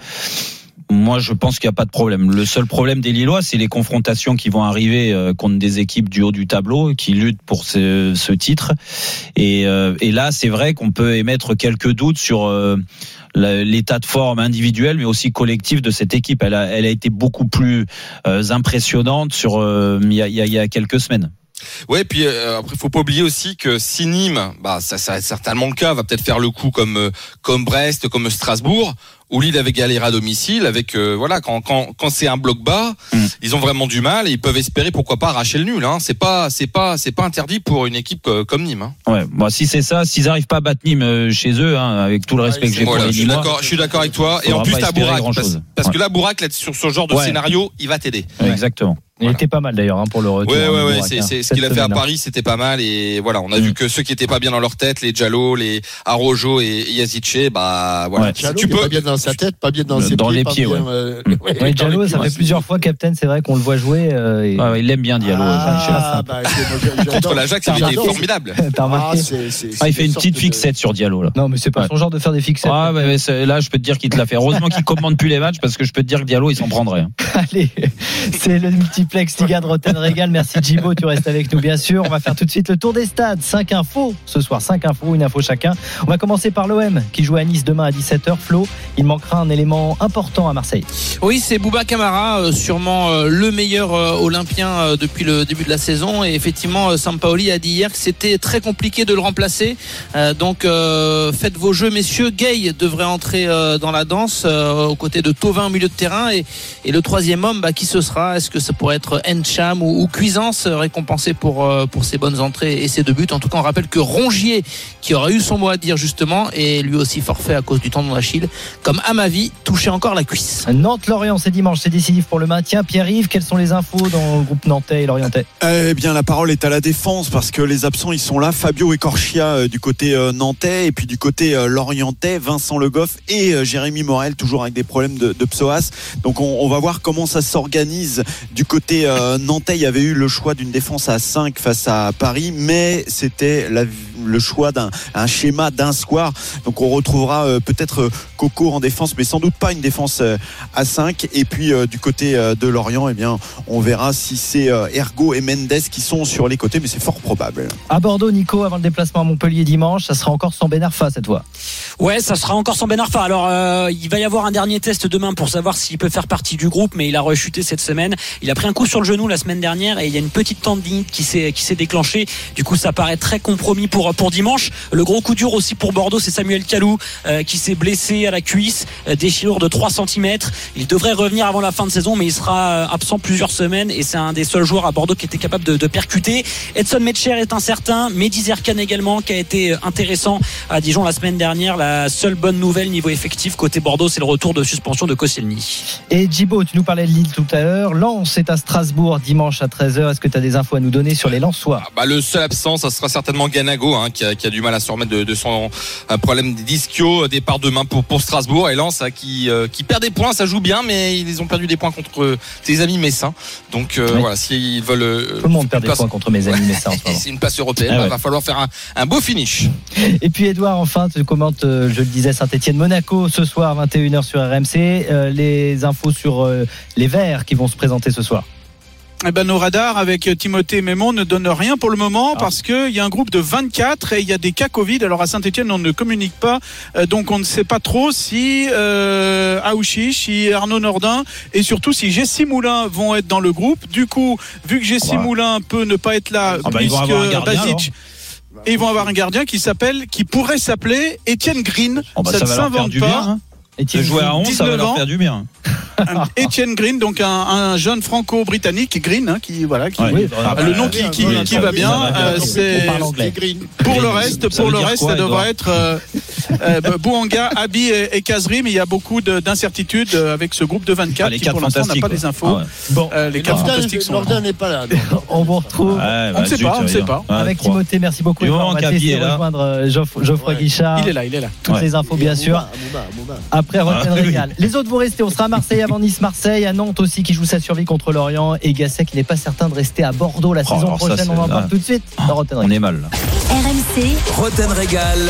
Moi, je pense qu'il n'y a pas de problème. Le seul problème des Lillois, c'est les confrontations qui vont arriver contre des équipes du haut du tableau qui luttent pour ce, ce titre. Et, euh, et là, c'est vrai qu'on peut émettre quelques doutes sur euh, l'état de forme individuel, mais aussi collectif de cette équipe. Elle a, elle a été beaucoup plus euh, impressionnante sur euh, il y a, il y a quelques semaines. Ouais, puis euh, après, faut pas oublier aussi que si Nîmes, bah ça, ça va être certainement le cas, va peut-être faire le coup comme comme Brest, comme Strasbourg, où Lille avait galéré à domicile, avec euh, voilà, quand quand quand c'est un bloc bas, mmh. ils ont vraiment du mal et ils peuvent espérer pourquoi pas arracher le nul. Hein. C'est pas c'est pas c'est pas interdit pour une équipe comme Nîmes. Hein. Ouais, bon, si c'est ça, s'ils arrivent pas à battre Nîmes chez eux, hein, avec tout le respect ouais, que j'ai voilà, pour les Nîmois. Je suis d'accord, je suis d'accord avec toi. Et en plus, t'as Bourak, parce, parce ouais. que là, Bourak, là, sur ce genre de ouais. scénario, il va t'aider. Ouais, exactement. Voilà. Il était pas mal d'ailleurs hein, pour le retour. Ouais, ouais, ouais. C'est, c'est ce qu'il a fait à Paris, c'était pas mal. Et voilà, on a mmh. vu que ceux qui étaient pas bien dans leur tête, les Diallo, les Arojo et Yazice, bah voilà. Ouais. Diallo, tu peux pas bien dans sa tête, pas bien dans ses dans pieds, les pieds. Bien, ouais. Euh... ouais, ouais, Diallo, ça fait plusieurs fois capitaine. C'est vrai qu'on le voit jouer. Euh, et... ouais, ouais, il aime bien Diallo. Ah, bah, contre l'Ajax, il était formidable. T'as remarqué ah, c'est, c'est, ah, il fait une petite de... fixette sur Diallo là. Non, mais c'est pas ouais. son genre de faire des fixettes. Ah, mais là, je peux te dire qu'il te l'a fait. Heureusement qu'il commande plus les matchs parce que je peux te dire que Diallo, il s'en prendrait. Allez, c'est le multiplex Liga de Rotten Régal. Merci Djibo, tu restes avec nous bien sûr. On va faire tout de suite le tour des stades. cinq infos ce soir, cinq infos, une info chacun. On va commencer par l'O M qui joue à Nice demain à dix-sept heures. Flo, il manquera un élément important à Marseille. Oui, c'est Bouba Camara, sûrement le meilleur olympien depuis le début de la saison. Et effectivement, Sampaoli a dit hier que c'était très compliqué de le remplacer. Donc faites vos jeux messieurs. Gay devrait entrer dans la danse aux côtés de Thauvin au milieu de terrain. Et, et le troisième homme, bah, qui ce sera? Est-ce que ça pourrait être Encham ou, ou Cuisance, récompensé pour, pour ses bonnes entrées et ses deux buts? En tout cas, on rappelle que Rongier, qui aurait eu son mot à dire justement, est lui aussi forfait à cause du tendon d'Achille, comme Amavi touchait encore la cuisse. Nantes-Lorient, c'est dimanche, c'est décisif pour le maintien. Pierre-Yves, quelles sont les infos dans le groupe nantais et lorientais? Eh bien, la parole est à la défense parce que les absents, ils sont là. Fabio Ecorchia euh, du côté euh, nantais et puis du côté euh, lorientais, Vincent Le Goff et euh, Jérémy Morel, toujours avec des problèmes de, de psoas. Donc, on, on va voir comment ça s'organise du côté euh, nantais. Il y avait eu le choix d'une défense à cinq face à Paris, mais c'était la, le choix d'un un schéma d'un square. Donc, on retrouvera euh, peut-être euh, Coco en défense, mais sans doute pas une défense euh, à cinq. Et puis, euh, du côté euh, de Lorient, eh bien, on verra si c'est euh, Ergo et Mendes qui sont sur les côtés, mais c'est fort probable. À Bordeaux, Nico, avant le déplacement à Montpellier dimanche, ça sera encore sans Ben Arfa cette fois. Ouais, ça sera encore sans Ben Arfa. Alors, euh, il va y avoir un dernier test demain pour savoir s'il peut faire partie du groupe, mais il a rechuté cette semaine. Il a pris un coup sur le genou la semaine dernière et il y a une petite tendinite qui s'est qui s'est déclenchée. Du coup, ça paraît très compromis pour pour dimanche. Le gros coup dur aussi pour Bordeaux, c'est Samuel Kalou euh, qui s'est blessé à la cuisse, euh, déchirure de trois centimètres. Il devrait revenir avant la fin de saison, mais il sera absent plusieurs semaines et c'est un des seuls joueurs à Bordeaux qui était capable de, de percuter. Edson Metcher est incertain, Mehdi Zerkan également qui a été intéressant à Dijon la semaine dernière. La seule bonne nouvelle niveau effectif côté Bordeaux, c'est le retour de suspension de Koscielny. Et Djibo, tu nous parlais de Lille tout à l'heure. Lens est à Strasbourg dimanche à treize heures. Est-ce que tu as des infos à nous donner sur les Lensois? Bah, le seul absent, ça sera certainement Ganago, hein, qui, a, qui a du mal à se remettre de, de son un problème d'ischio. Départ demain pour, pour Strasbourg. Et Lens hein, qui, euh, qui perd des points, ça joue bien, mais ils ont perdu des points contre ses amis messins. Donc euh, oui. voilà, s'ils veulent. Euh, Tout le monde perd des points contre mes amis messins. C'est une place européenne. Il ah ouais. va falloir faire un, un beau finish. Et puis Edouard, enfin, tu commentes, euh, je le disais, Saint-Etienne-Monaco ce soir, vingt et une heures sur R M C. Euh, les infos sur euh, les Verts qui vont se présenter ce soir. Eh ben, nos radars avec Timothée Mémon ne donnent rien pour le moment ah. parce qu'il y a un groupe de vingt-quatre et il y a des cas Covid. Alors à Saint-Etienne, on ne communique pas, euh, donc on ne sait pas trop si euh, Aouchiche, si Arnaud Nordin et surtout si Jessie Moulin vont être dans le groupe. Du coup, vu que Jessie ouais. Moulin peut ne pas être là, ah bah, puisque Basic. Et ils vont avoir un gardien qui s'appelle, qui pourrait s'appler Étienne Green. Oh bah, ça, ça ne va s'invente leur faire du pas. Bien, hein. Et de jouer à onze, ça va leur faire du bien. Etienne Green, donc un, un jeune franco-britannique, Green, hein, qui voilà, qui, ouais, ah, le nom qui, qui, qui va bien. Euh, c'est pour le reste, pour le reste, ça devrait être euh, euh, Bouanga, Abi et, et Kazri, mais il y a beaucoup de, d'incertitudes avec ce groupe de vingt-quatre ah, qui pour l'instant n'a pas les infos. Ah ouais. Bon, euh, les quatre fantastiques sont. Nordin n'est pas là. On vous retrouve. Ouais, bah, on ne sait pas, on ne sait pas. Avec Timothée, merci beaucoup. On va essayer de rejoindre Geoff- Geoffroy ouais. Guichard. Il est là, il est là. Toutes ouais. les infos, bien sûr. Mouba, Mouba. Après Rotten Régal. Les autres, vous restez. On sera à Marseille avant Nice, Marseille, à Nantes aussi qui joue sa survie contre Lorient et Gasset qui n'est pas certain de rester à Bordeaux la oh, saison prochaine. Ça, on en parle tout de suite dans Rotten Régal. On est mal. Là. R M C. Rotten Régal.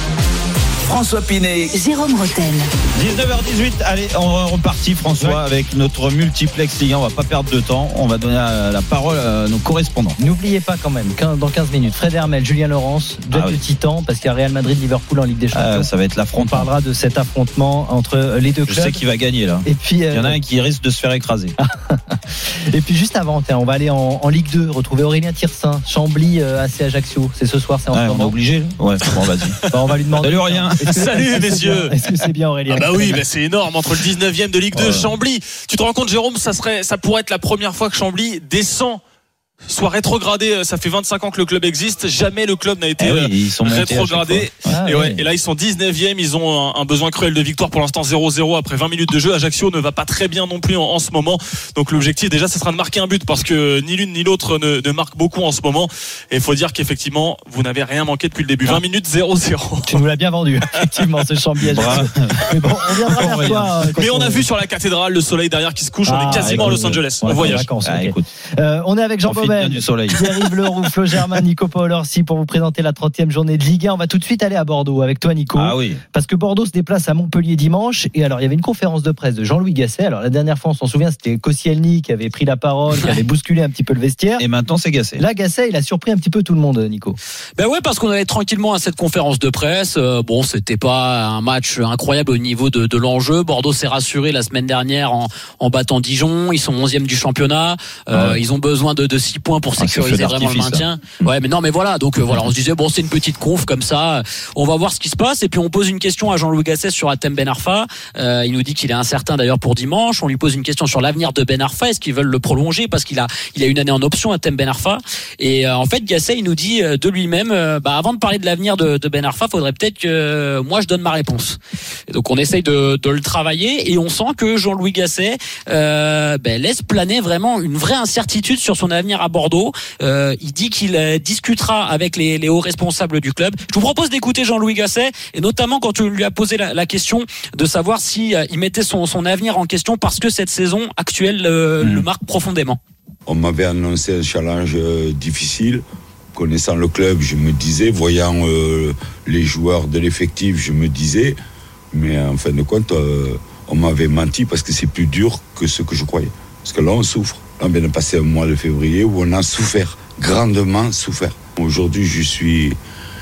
François Pinet, Jérôme Rotten. dix-neuf heures dix-huit, allez, on est reparti François ouais. avec notre multiplex Ligue un. On va pas perdre de temps, on va donner la parole à nos correspondants. N'oubliez pas quand même, dans quinze minutes, Fred Hermel, Julien Laurence, deux ah, oui. titans, parce qu'il y a Real Madrid-Liverpool en Ligue des Champions. Ah, ça va être l'affrontement. On parlera de cet affrontement entre les deux clubs. Je sais qui va gagner là. Et puis, euh... il y en a un qui risque de se faire écraser. Et puis juste avant, tiens, on va aller en, en Ligue deux, retrouver Aurélien Tirsin, Chambly, euh, A C Ajaccio. C'est ce soir, c'est en ouais, ce moment. On est obligé. Ouais, bon, vas-y. Bah, on va lui demander. Salut Aurélien. Salut messieurs. Est-ce que c'est bien Aurélien? Ah bah oui, bah c'est énorme entre le dix-neuvième de Ligue deux, ouais. Chambly. Tu te rends compte Jérôme, ça serait, ça pourrait être la première fois que Chambly descend, soit rétrogradé. Ça fait vingt-cinq ans que le club existe. Jamais le club n'a été eh oui, ils sont rétrogradé. Ah, et, ouais, oui. et là, ils sont dix-neuvième. Ils ont un, un besoin cruel de victoire. Pour l'instant, zéro zéro après vingt minutes de jeu. Ajaccio ne va pas très bien non plus en, en ce moment. Donc, l'objectif, déjà, ce sera de marquer un but parce que ni l'une ni l'autre ne, ne marque beaucoup en ce moment. Et il faut dire qu'effectivement, vous n'avez rien manqué depuis le début. vingt minutes, zéro zéro. Tu nous l'as bien vendu, effectivement, ce Chambly. Mais bon, on viendra vers toi. Mais on a vu sur la cathédrale le soleil derrière qui se couche. Ah, on est quasiment à Los Angeles. On voyage. On est avec Jean Bobel. Pierre-Yves Leroux, Flo Germain, Nico Paul-Orsi pour vous présenter la trentième journée de Ligue un. On va tout de suite aller à Bordeaux avec toi Nico. Ah oui. Parce que Bordeaux se déplace à Montpellier dimanche. Et alors il y avait une conférence de presse de Jean-Louis Gasset. Alors la dernière fois on s'en souvient c'était Koscielny qui avait pris la parole, qui avait bousculé un petit peu le vestiaire. Et maintenant c'est Gasset. Là Gasset il a surpris un petit peu tout le monde Nico. Ben ouais parce qu'on allait tranquillement à cette conférence de presse. Euh, bon c'était pas un match incroyable au niveau de, de l'enjeu. Bordeaux s'est rassuré la semaine dernière en, en battant Dijon. Ils sont onzième du championnat. Euh, ouais. Ils ont besoin de, de six points pour sécuriser ah, vraiment le maintien. Ouais, mais non, mais voilà. Donc euh, voilà, on se disait bon, c'est une petite conf comme ça. On va voir ce qui se passe. Et puis on pose une question à Jean-Louis Gasset sur Hatem Ben Arfa. Euh, il nous dit qu'il est incertain d'ailleurs pour dimanche. On lui pose une question sur l'avenir de Ben Arfa. Est-ce qu'ils veulent le prolonger parce qu'il a, il a une année en option Hatem Ben Arfa. Et euh, en fait, Gasset il nous dit euh, de lui-même, euh, bah avant de parler de l'avenir de, de Ben Arfa, faudrait peut-être que euh, moi je donne ma réponse. Et donc on essaye de, de le travailler et on sent que Jean-Louis Gasset euh, ben, laisse planer vraiment une vraie incertitude sur son avenir à Bordeaux. Euh, il dit qu'il euh, discutera avec les, les hauts responsables du club. Je vous propose d'écouter Jean-Louis Gasset et notamment quand tu lui as posé la, la question de savoir si euh, il mettait son, son avenir en question parce que cette saison actuelle euh, mmh. le marque profondément. On m'avait annoncé un challenge euh, difficile. Connaissant le club, je me disais, voyant euh, les joueurs de l'effectif, je me disais, mais en fin de compte, euh, on m'avait menti parce que c'est plus dur que ce que je croyais. Parce que là, on souffre. Là, on vient de passer un mois de février où on a souffert, grandement souffert. Aujourd'hui, je suis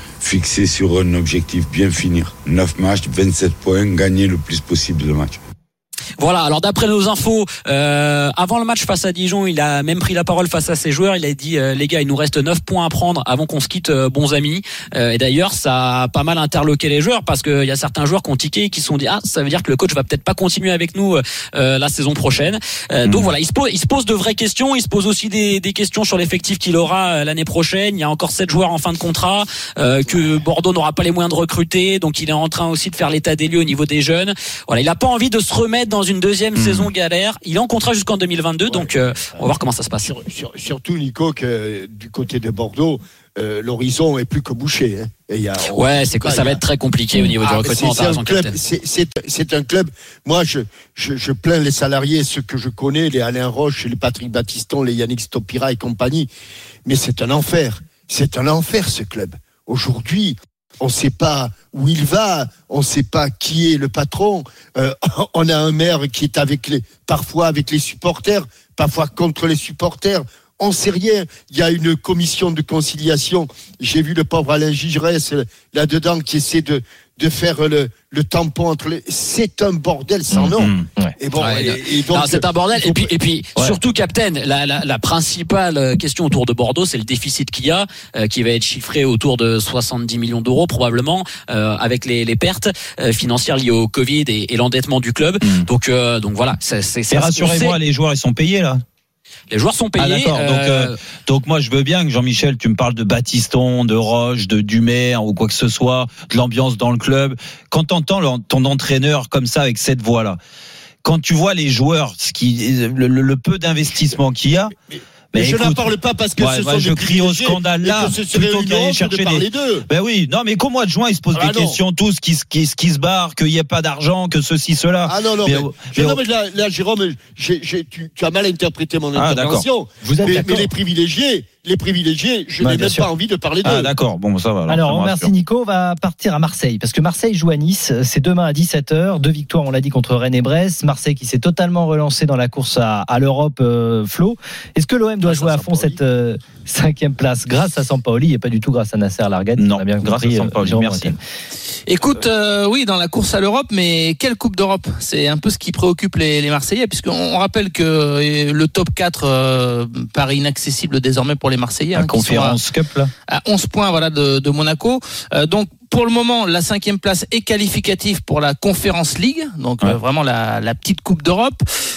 fixé sur un objectif, bien finir. neuf matchs, vingt-sept points, gagner le plus possible de matchs. Voilà, alors d'après nos infos, euh, avant le match face à Dijon, il a même pris la parole face à ses joueurs. Il a dit, euh, les gars, il nous reste neuf points à prendre avant qu'on se quitte, euh, bons amis. Euh, et d'ailleurs, ça a pas mal interloqué les joueurs parce qu'il y a certains joueurs qui ont tiqué et qui se sont dit, ah, ça veut dire que le coach va peut-être pas continuer avec nous euh, la saison prochaine. Euh, mmh. Donc voilà, il se, pose, il se pose de vraies questions. Il se pose aussi des, des questions sur l'effectif qu'il aura euh, l'année prochaine. Il y a encore sept joueurs en fin de contrat, euh, que Bordeaux n'aura pas les moyens de recruter. Donc il est en train aussi de faire l'état des lieux au niveau des jeunes. Voilà, il a pas envie de se remettre dans une deuxième mmh. saison galère. Il est en contrat jusqu'en deux mille vingt-deux, ouais. donc euh, on va voir comment ça se passe. Sur, sur, surtout Nico que du côté de Bordeaux, euh, l'horizon est plus que bouché. Hein. Et y a, on, ouais, c'est que ça va être très compliqué au niveau ah, du recrutement. C'est, c'est, un club, c'est, c'est, c'est un club. Moi, je, je, je plains les salariés, ceux que je connais, les Alain Roche, les Patrick Battiston, les Yannick Stopira et compagnie. Mais c'est un enfer. C'est un enfer ce club. Aujourd'hui, on ne sait pas où il va, on ne sait pas qui est le patron. Euh, on a un maire qui est avec les, parfois avec les supporters, parfois contre les supporters. On ne sait rien. Il y a une commission de conciliation. J'ai vu le pauvre Alain Gigerès là-dedans qui essaie de, de faire le, le tampon entre les. C'est un bordel sans nom. Mmh, ouais. Et bon, ouais, et, et donc, non, c'est un bordel. Et puis, et puis, ouais. surtout, Captain, la, la, la principale question autour de Bordeaux, c'est le déficit qu'il y a, euh, qui va être chiffré autour de soixante-dix millions d'euros probablement, euh, avec les, les pertes euh, financières liées au Covid et, et l'endettement du club. Mmh. Donc, euh, donc voilà. C'est, c'est, c'est et rassurez-moi, les joueurs ils sont payés là. Les joueurs sont payés. Ah, d'accord. Euh... Donc, euh, donc moi je veux bien que Jean-Michel, tu me parles de Battiston, de Roche, de Dumais ou quoi que ce soit, de l'ambiance dans le club. Quand t'entends ton entraîneur comme ça avec cette voix là, quand tu vois les joueurs, ce qui, le, le, le peu d'investissement qu'il y a. Mais, mais, mais je n'en parle pas parce que ouais, ce ouais, sont je des crie au scandale là plutôt qu'aller chercher de des. D'eux. Ben oui, non mais qu'au mois de juin ils se posent ah, des non. questions tous, qui, qui, qui se barrent, qu'il n'y a pas d'argent, que ceci cela. Ah non non. Mais, mais, mais, non, mais là, là Jérôme, j'ai, j'ai, tu, tu as mal interprété mon ah, intervention. Vous êtes mais, mais les privilégiés. Les privilégiés, je ouais, n'ai même sûr. pas envie de parler d'eux. Ah d'accord, bon ça va. Alors, alors on remercie Nico, on va partir à Marseille, parce que Marseille joue à Nice, c'est demain à dix-sept heures, deux victoires on l'a dit contre Rennes et Brest, Marseille qui s'est totalement relancé dans la course à, à l'Europe, euh, Flo. Est-ce que l'O M doit grâce jouer à fond cette euh, cinquième place grâce à Sampaoli et pas du tout grâce à Nasser Larguet? Non, on a bien grâce compris, à Sampaoli, euh, merci. Écoute, euh, oui, dans la course à l'Europe, mais quelle Coupe d'Europe? C'est un peu ce qui préoccupe les, les Marseillais, puisqu'on on rappelle que le top quatre euh, paraît inaccessible désormais pour les Marseillais. La hein, Conférence Cup là. À onze points voilà, de, de Monaco. Euh, donc, pour le moment, la cinquième place est qualificative pour la Conference League, donc ouais. euh, vraiment la, la petite Coupe d'Europe,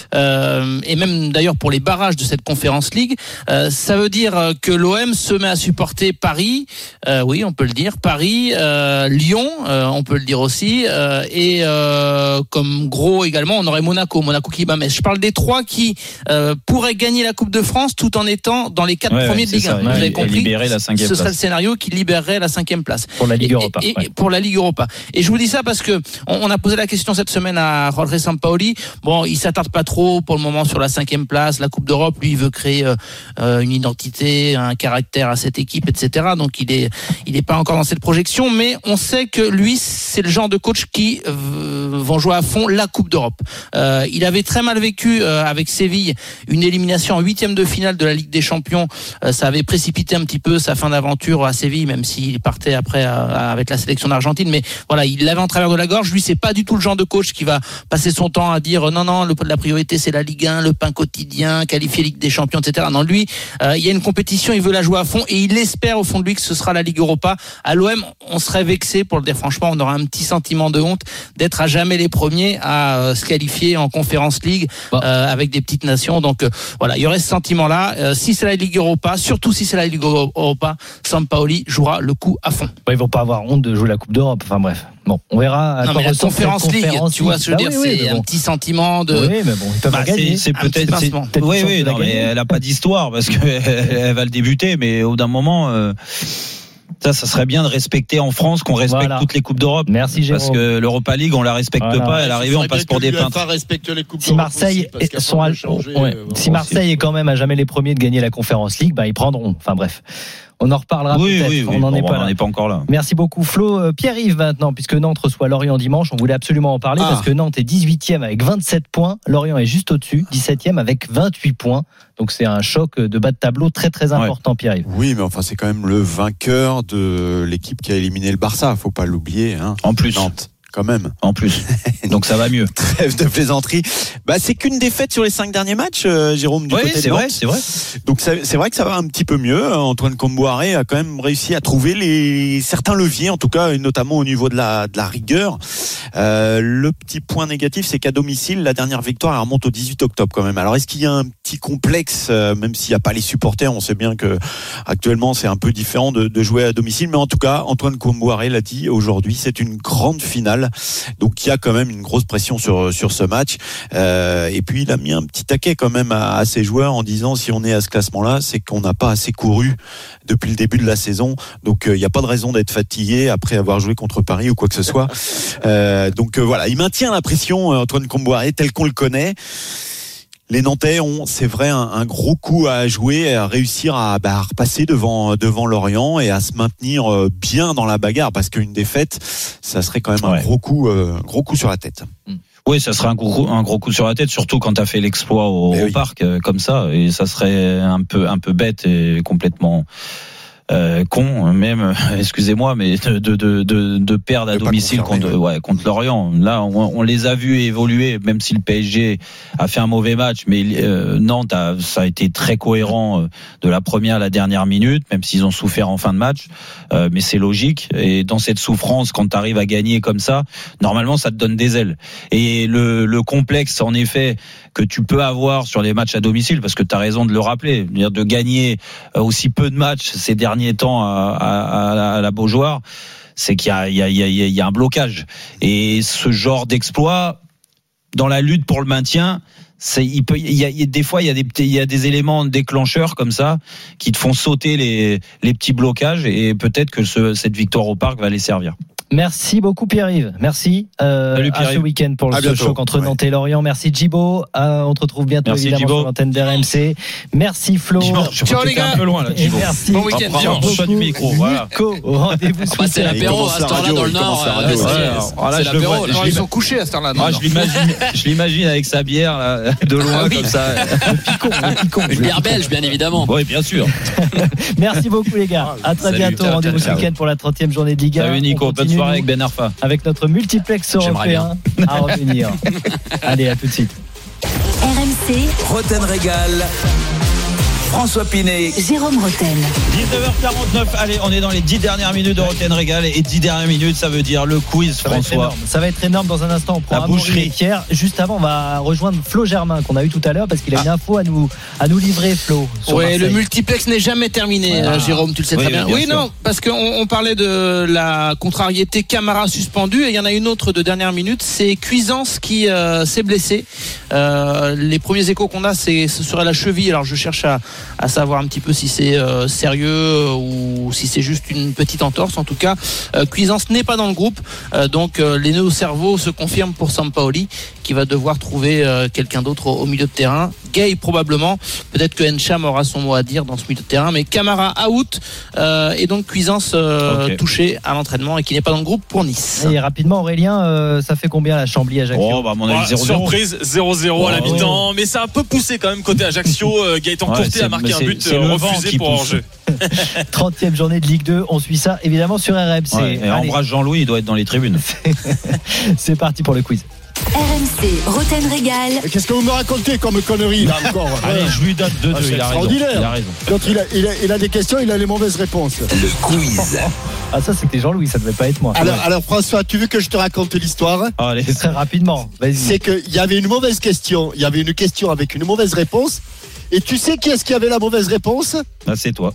euh, et même d'ailleurs pour les barrages de cette Conference League. Euh, ça veut dire que l'O M se met à supporter Paris, euh, oui, on peut le dire, Paris, euh, Lyon, euh, on peut le dire aussi, euh, et euh, comme gros également, on aurait Monaco, Monaco qui bat Metz. Je parle des trois qui euh, pourraient gagner la Coupe de France tout en étant dans les quatre ouais, premiers ouais, de Ligue un. Ça, Vous avez compris, la ce place. serait le scénario qui libérerait la cinquième place. Pour la Ligue Europa. Et, et pour la Ligue Europa. Et je vous dis ça parce que on, on a posé la question cette semaine à Jorge Sampaoli. Bon, il s'attarde pas trop pour le moment sur la cinquième place, la Coupe d'Europe. Lui, il veut créer euh, une identité, un caractère à cette équipe, et cetera. Donc, il est, il est pas encore dans cette projection, mais on sait que lui, c'est le genre de coach qui euh, vont jouer à fond la Coupe d'Europe. Euh, il avait très mal vécu euh, avec Séville une élimination en huitième de finale de la Ligue des Champions. Euh, ça avait précipité un petit peu sa fin d'aventure à Séville, même s'il partait après à, à, avec la sélection d'Argentine, mais voilà, il l'avait en travers de la gorge. Lui, c'est pas du tout le genre de coach qui va passer son temps à dire non, non, le, la priorité c'est la Ligue un, le pain quotidien, qualifier Ligue des Champions, et cetera. Non, lui, euh, il y a une compétition, il veut la jouer à fond et il espère au fond de lui que ce sera la Ligue Europa. À l'O M, on serait vexé, pour le dire franchement, on aura un petit sentiment de honte d'être à jamais les premiers à euh, se qualifier en Conference League euh, avec des petites nations. Donc euh, voilà, il y aurait ce sentiment-là. Euh, si c'est la Ligue Europa, surtout si c'est la Ligue Europa, Sampaoli jouera le coup à fond. Ouais, ils vont pas avoir honte de jouer la Coupe d'Europe. Enfin bref, bon, on verra. À non, mais la Conférence League, conférence tu vois ce que je veux dire, oui, c'est oui, un bon. petit sentiment de. Oui, mais bon, ils peuvent bah, gagner. C'est, c'est peut-être. C'est, peut-être oui, oui, non, mais elle a pas d'histoire parce qu'elle va le débuter, mais au d'un moment. Euh, Ça, ça serait bien de respecter en France qu'on respecte voilà. toutes les coupes d'Europe. Merci Jérôme. Parce que l'Europa League, on la respecte voilà. pas. À l'arrivée, on passe pour des peintres. Les coupes si Marseille aussi, est, sont à, changer, ouais. euh, si Marseille est quand même à jamais les premiers de gagner la Conference League, bah ils prendront. Enfin bref. On en reparlera oui, peut-être. Oui, oui, on n'en bon, est, bon, pas, pas encore là. Merci beaucoup Flo. Pierre-Yves maintenant, puisque Nantes reçoit Lorient dimanche, on voulait absolument en parler ah. parce que Nantes est dix-huitième avec vingt-sept points, Lorient est juste au-dessus, dix-septième avec vingt-huit points. Donc c'est un choc de bas de tableau très très important, ouais. Pierre-Yves. Oui, mais enfin c'est quand même le vainqueur de l'équipe qui a éliminé le Barça, faut pas l'oublier. Hein. En plus. Nantes. Quand même. En plus. Donc ça va mieux. Trêve de plaisanterie. Bah, c'est qu'une défaite sur les cinq derniers matchs, euh, Jérôme, du oui, côté c'est de Nantes. vrai, c'est vrai. Donc ça, c'est vrai que ça va un petit peu mieux. Antoine Kombouaré a quand même réussi à trouver les, certains leviers, en tout cas, notamment au niveau de la, de la rigueur. Euh, le petit point négatif, c'est qu'à domicile, la dernière victoire, elle remonte au dix-huit octobre quand même. Alors, est-ce qu'il y a un petit complexe, euh, même s'il n'y a pas les supporters, on sait bien que actuellement, c'est un peu différent de, de jouer à domicile. Mais en tout cas, Antoine Kombouaré l'a dit aujourd'hui, c'est une grande finale. Donc, il y a quand même une grosse pression sur sur ce match. Euh, et puis il a mis un petit taquet quand même à, à ses joueurs en disant si on est à ce classement-là, c'est qu'on n'a pas assez couru depuis le début de la saison. Donc il euh, n'y a pas de raison d'être fatigué après avoir joué contre Paris ou quoi que ce soit. Euh, donc euh, voilà, il maintient la pression, Antoine Kombouaré, tel qu'on le connaît. Les Nantais ont, c'est vrai, un, un gros coup à jouer, à réussir à, bah, à repasser devant devant Lorient et à se maintenir bien dans la bagarre, parce qu'une défaite, ça serait quand même un ouais. gros coup, euh, gros coup sur la tête. Oui, ça serait un gros, un gros coup sur la tête, surtout quand tu as fait l'exploit au, au oui. parc euh, comme ça, et ça serait un peu un peu bête et complètement Euh, con, même, excusez-moi, mais de de de de, de perdre à domicile contre ouais contre Lorient. Là, on, on les a vus évoluer, même si le P S G a fait un mauvais match, mais euh, Nantes a, ça a été très cohérent de la première à la dernière minute, même s'ils ont souffert en fin de match. Euh, mais c'est logique. Et dans cette souffrance, quand tu arrives à gagner comme ça, normalement, ça te donne des ailes. Et le le complexe, en effet, que tu peux avoir sur les matchs à domicile, parce que tu as raison de le rappeler, dire de gagner aussi peu de matchs ces derniers temps à, à, à la Beaujoire, c'est qu'il y a, il y a, il y a, il y a un blocage. Et ce genre d'exploit, dans la lutte pour le maintien, c'est, il peut, il y a, il y a des fois, il y a des, il y a des éléments déclencheurs comme ça qui te font sauter les, les petits blocages, et peut-être que ce, cette victoire au Parc va les servir. Merci beaucoup Pierre-Yves. Merci euh, Salut, Pierre-Yves. À ce week-end pour le choc entre ouais. Nantes et Lorient. Merci Djibo. Euh, on te retrouve bientôt merci, évidemment Djibo. Sur l'antenne d'R M C. Merci Flo. Ciao les gars. Un peu loin là. Et merci. Bon week-end. Approche du micro. Voilà. Nico, rendez-vous. Ah bah, c'est l'apéro à ce temps-là dans le Nord. C'est l'apéro. Ils sont couchés à ce temps-là. Je l'imagine, je l'imagine avec sa bière là, de loin comme ça. Le picon, le picon. Une bière belge bien évidemment. Oui, bien sûr. Merci beaucoup les gars. À très bientôt. Rendez-vous ce week-end pour la trentième journée de Ligue un. Salut Nico. Bonne soirée avec Ben Arfa. Avec notre multiplex européen à revenir. Allez, à tout de suite. R M C Roten Régal. François Pinet, Jérôme Roten. dix-neuf heures quarante-neuf, allez, on est dans les dix dernières minutes de Roten Régal, et dix dernières minutes, ça veut dire le quiz, ça François. Va ça va être énorme dans un instant. On prend Amaury et Pierre. Juste avant, on va rejoindre Flo Germain qu'on a eu tout à l'heure parce qu'il a ah. une info à nous à nous livrer, Flo. Oui, le multiplex n'est jamais terminé, ah. Jérôme, tu le sais oui, très bien. bien oui, sûr. Non, parce qu'on on parlait de la contrariété Camara suspendu, et il y en a une autre de dernière minute, c'est Cuisance qui euh, s'est blessé. Euh, les premiers échos qu'on a, c'est ce serait la cheville. Alors je cherche à à savoir un petit peu si c'est euh, sérieux euh, ou si c'est juste une petite entorse. En tout cas, euh, Cuisance n'est pas dans le groupe, euh, donc euh, les nœuds au cerveau se confirment pour Sampaoli, qui va devoir trouver euh, quelqu'un d'autre au, au milieu de terrain. Gay probablement, peut-être que Encham aura son mot à dire dans ce milieu de terrain, mais Camara out, euh, et donc Cuisance euh, okay. touché à l'entraînement et qui n'est pas dans le groupe pour Nice. Et rapidement Aurélien, euh, ça fait combien la Chambly Ajaccio? Oh bah à mon avis zéro zéro. Surprise zéro zéro oh, à la mi-temps, mais ça a un peu poussé quand même côté Ajaccio. Gaëtan ouais, Courtet a marqué un but euh, refusé pour hors-jeu. trentième journée de Ligue deux, on suit ça évidemment sur R M C. Ouais, et embrasse Jean-Louis, il doit être dans les tribunes. C'est parti pour le quiz. R M C, Roten Régal. Qu'est-ce que vous me racontez comme conneries là encore? Allez, je lui donne deux, ah, deux. Il a raison. Il a raison. Quand il a, il, a, il a des questions, il a les mauvaises réponses. Le quiz. Ah, ça c'était Jean-Louis, ça devait pas être moi. Alors, ouais. alors François, tu veux que je te raconte l'histoire? Allez, très rapidement. Vas-y. C'est qu'il y avait une mauvaise question. Il y avait une question avec une mauvaise réponse. Et tu sais qui est-ce qui avait la mauvaise réponse? Ah, c'est toi.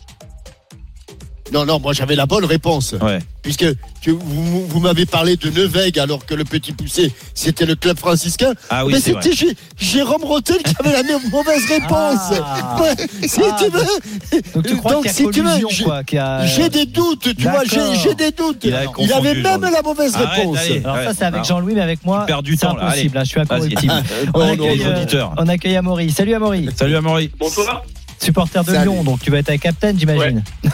Non, non, moi j'avais la bonne réponse. Ouais. Puisque tu, vous, vous m'avez parlé de Nevègue alors que le Petit Poucet c'était le club franciscain. Ah oui, mais c'est c'était G- Jérôme Rotel qui avait la mauvaise réponse. Ah. Ouais, si ah, tu veux. Donc tu crois donc, qu'il y a si tu veux, collusion, quoi, qu'il y a... j'ai des doutes, tu vois, j'ai, j'ai des doutes. Il, il avait même la mauvaise Arrête, réponse. allez, alors ouais. ça c'est avec Jean-Louis, mais avec moi du c'est temps, impossible. Là, je suis incorruptible. Oh, on, non, accueille, non, euh, on accueille Amaury. Salut Amaury. Salut Amaury. Bonsoir. Supporter de Salut. Lyon, donc tu vas être avec Captain, j'imagine. Ouais.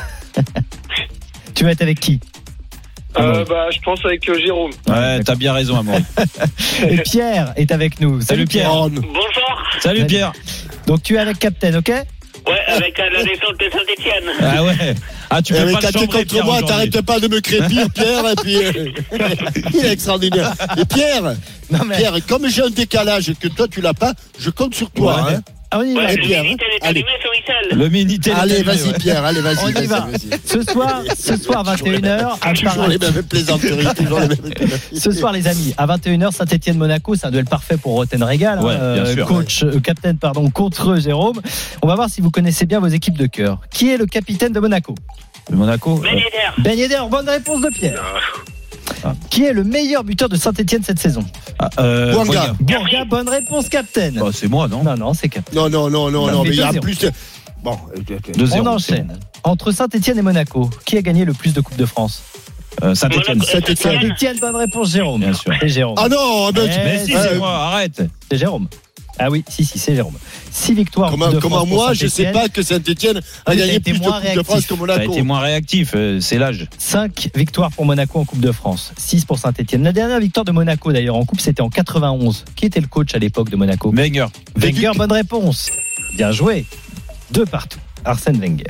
Tu vas être avec qui? Euh, bah, je pense avec euh, Jérôme. Ouais, t'as bien raison, Amaury. Et Pierre est avec nous. Salut, Salut Pierre. Pierre. Bonsoir. Salut, Salut Pierre. Donc tu es avec Captain, ok? Ouais, avec euh, la descente de Saint-Etienne. Ah ouais. Ah, tu peux eh, pas quand tu es contre moi, t'arrêtes pas de me crépir, Pierre, et puis euh, il est extraordinaire. Et Pierre, non, mais... Pierre, comme j'ai un décalage et que toi tu l'as pas, je compte sur toi. Ouais. Hein. Ah, on y va. Ouais, le Pierre, Minitel est allumé sur Michel. Le Minitel. Allez, vas-y, ouais. Pierre, allez, vas-y. On y vas-y, va. vas-y. Ce soir, ce soir, vingt et une heures, à toujours les mêmes plaisanteries, toujours les mêmes plaisanteries. Ce soir, les amis, à vingt et une heures, Saint-Etienne-Monaco, c'est un duel parfait pour Roten Régal. Ouais, hein, bien sûr. Coach, euh, capitaine, pardon, contre Jérôme. On va voir si vous connaissez bien vos équipes de cœur. Qui est le capitaine de Monaco? De Monaco. Ben Yedder. Ben Yedder, bonne réponse de Pierre. Ah. Qui est le meilleur buteur de Saint-Etienne cette saison? ah, euh, Bourga. Bourga, bonne réponse, Captain. Bah, c'est moi, non? Non, non, c'est Captain. Non, non, non, non, non, mais il y a plus de... Bon, deux zéro. On enchaîne. Entre Saint-Etienne et Monaco, qui a gagné le plus de Coupes de France? euh, Saint-Etienne. Saint-Etienne. Saint-Etienne, bonne réponse, Jérôme. Bien sûr. C'est Jérôme. Ah non, mais, Eh, Mais si, euh, c'est moi, arrête. C'est Jérôme. Ah oui, si, si, c'est Jérôme. Six victoires. Comment, de comment France moi, pour je sais Saint-Etienne. pas que Saint-Etienne a Oui, gagné t'as été plus de moins Coupe de France réactif. que T'as Monaco. été moins réactif, euh, c'est l'âge. Cinq victoires pour Monaco en Coupe de France. Six pour Saint-Etienne. La dernière victoire de Monaco, d'ailleurs, en Coupe, c'était en quatre-vingt-onze. Qui était le coach à l'époque de Monaco? Wenger. Wenger, bonne réponse. Bien joué. Deux partout. Arsène Wenger.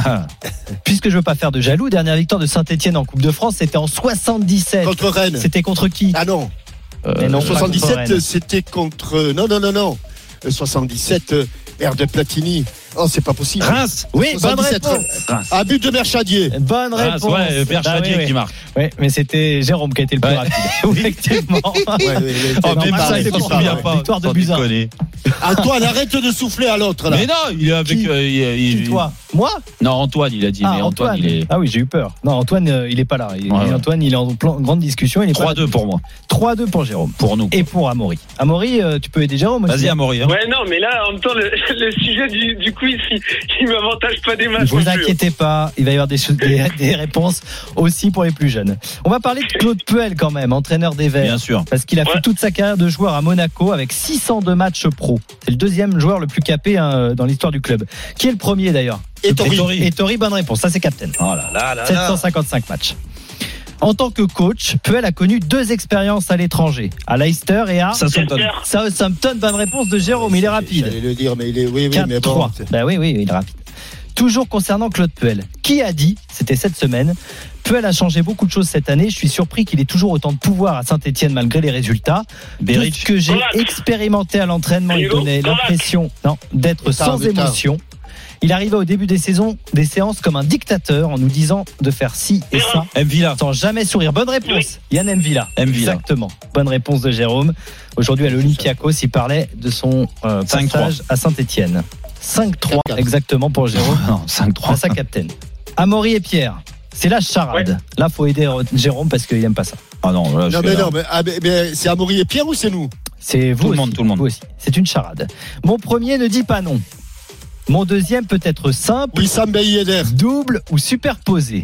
Puisque je veux pas faire de jaloux, dernière victoire de Saint-Etienne en Coupe de France, c'était en soixante-dix-sept. Contre Rennes. C'était contre qui? Ah non. Euh, Mais non, soixante-dix-sept, c'était contre. Non, non, non, non. soixante-dix-sept, ère de Platini. Oh, c'est pas possible. Reims. Oui, bonne réponse. Reims. Un but de Merchadier. Bonne réponse. Reims, ouais, Merchadier ah, oui, qui oui. marque. Oui, mais c'était Jérôme qui a été le plus ouais. rapide. Effectivement. Ouais, ouais, ouais, oh, même ça, il ne s'en souvient pas. Victoire de Buzyn. Antoine, arrête de souffler à l'autre là. Mais non, il est avec. Qui, euh, il, qui toi? Moi? Non, Antoine, il a dit. Ah, mais Antoine, Antoine, il est. Ah oui, j'ai eu peur. Non, Antoine, euh, il est pas là. Il, ouais, ouais. Antoine, il est en plan, grande discussion. Il est trois deux pour moi. trois deux pour Jérôme. Pour nous. Et pour Amaury. Amaury, euh, tu peux aider Jérôme aussi. Vas-y, Amaury. Hein. Ouais, non, mais là, en même temps, le, le sujet du, du quiz, il, il m'avantage pas des matchs. Ne vous inquiétez pas, il va y avoir des, choses, des, des réponses aussi pour les plus jeunes. On va parler de Claude Puel quand même, entraîneur des Verts. Bien sûr. Parce qu'il a ouais. fait toute sa carrière de joueur à Monaco avec six cent deux matchs pro. C'est le deuxième joueur le plus capé hein, dans l'histoire du club. Qui est le premier d'ailleurs? Ettori. Ettori, bonne réponse. Ça c'est captain. Oh là là là. sept cent cinquante-cinq matchs. En tant que coach, Puel a connu deux expériences à l'étranger, à Leicester et à Southampton. Southampton. Bonne réponse de Jérôme, il est rapide. J'allais le dire, mais il est. Oui, oui, quatre mais trois. bon. Bah oui, oui, il est rapide. Toujours concernant Claude Puel, qui a dit, c'était cette semaine, Puel a changé beaucoup de choses cette année. Je suis surpris qu'il ait toujours autant de pouvoir à Saint-Etienne malgré les résultats. Tout ce que j'ai expérimenté à l'entraînement, il donnait l'impression non, d'être sans émotion. Il arrivait au début des saisons, des séances comme un dictateur en nous disant de faire ci et ça, Mvila. sans jamais sourire. Bonne réponse, Yann Mvila. Mvila. Exactement. Bonne réponse de Jérôme. Aujourd'hui à l'Olympiakos, il parlait de son euh, passage à Saint-Etienne. cinq trois exactement pour Jérôme. Non, cinq trois. À sa capitaine. Amaury et Pierre. C'est la charade. Ouais. Là, faut aider Jérôme parce qu'il aime pas ça. Ah non, là, non, je mais là. non, mais, ah, mais, mais c'est Amaury et Pierre ou c'est nous? C'est vous tout aussi, le monde, tout le monde. Vous aussi. C'est une charade. Mon premier ne dit pas non. Mon deuxième peut être simple, Wissam Ben Yedder, double ou superposé.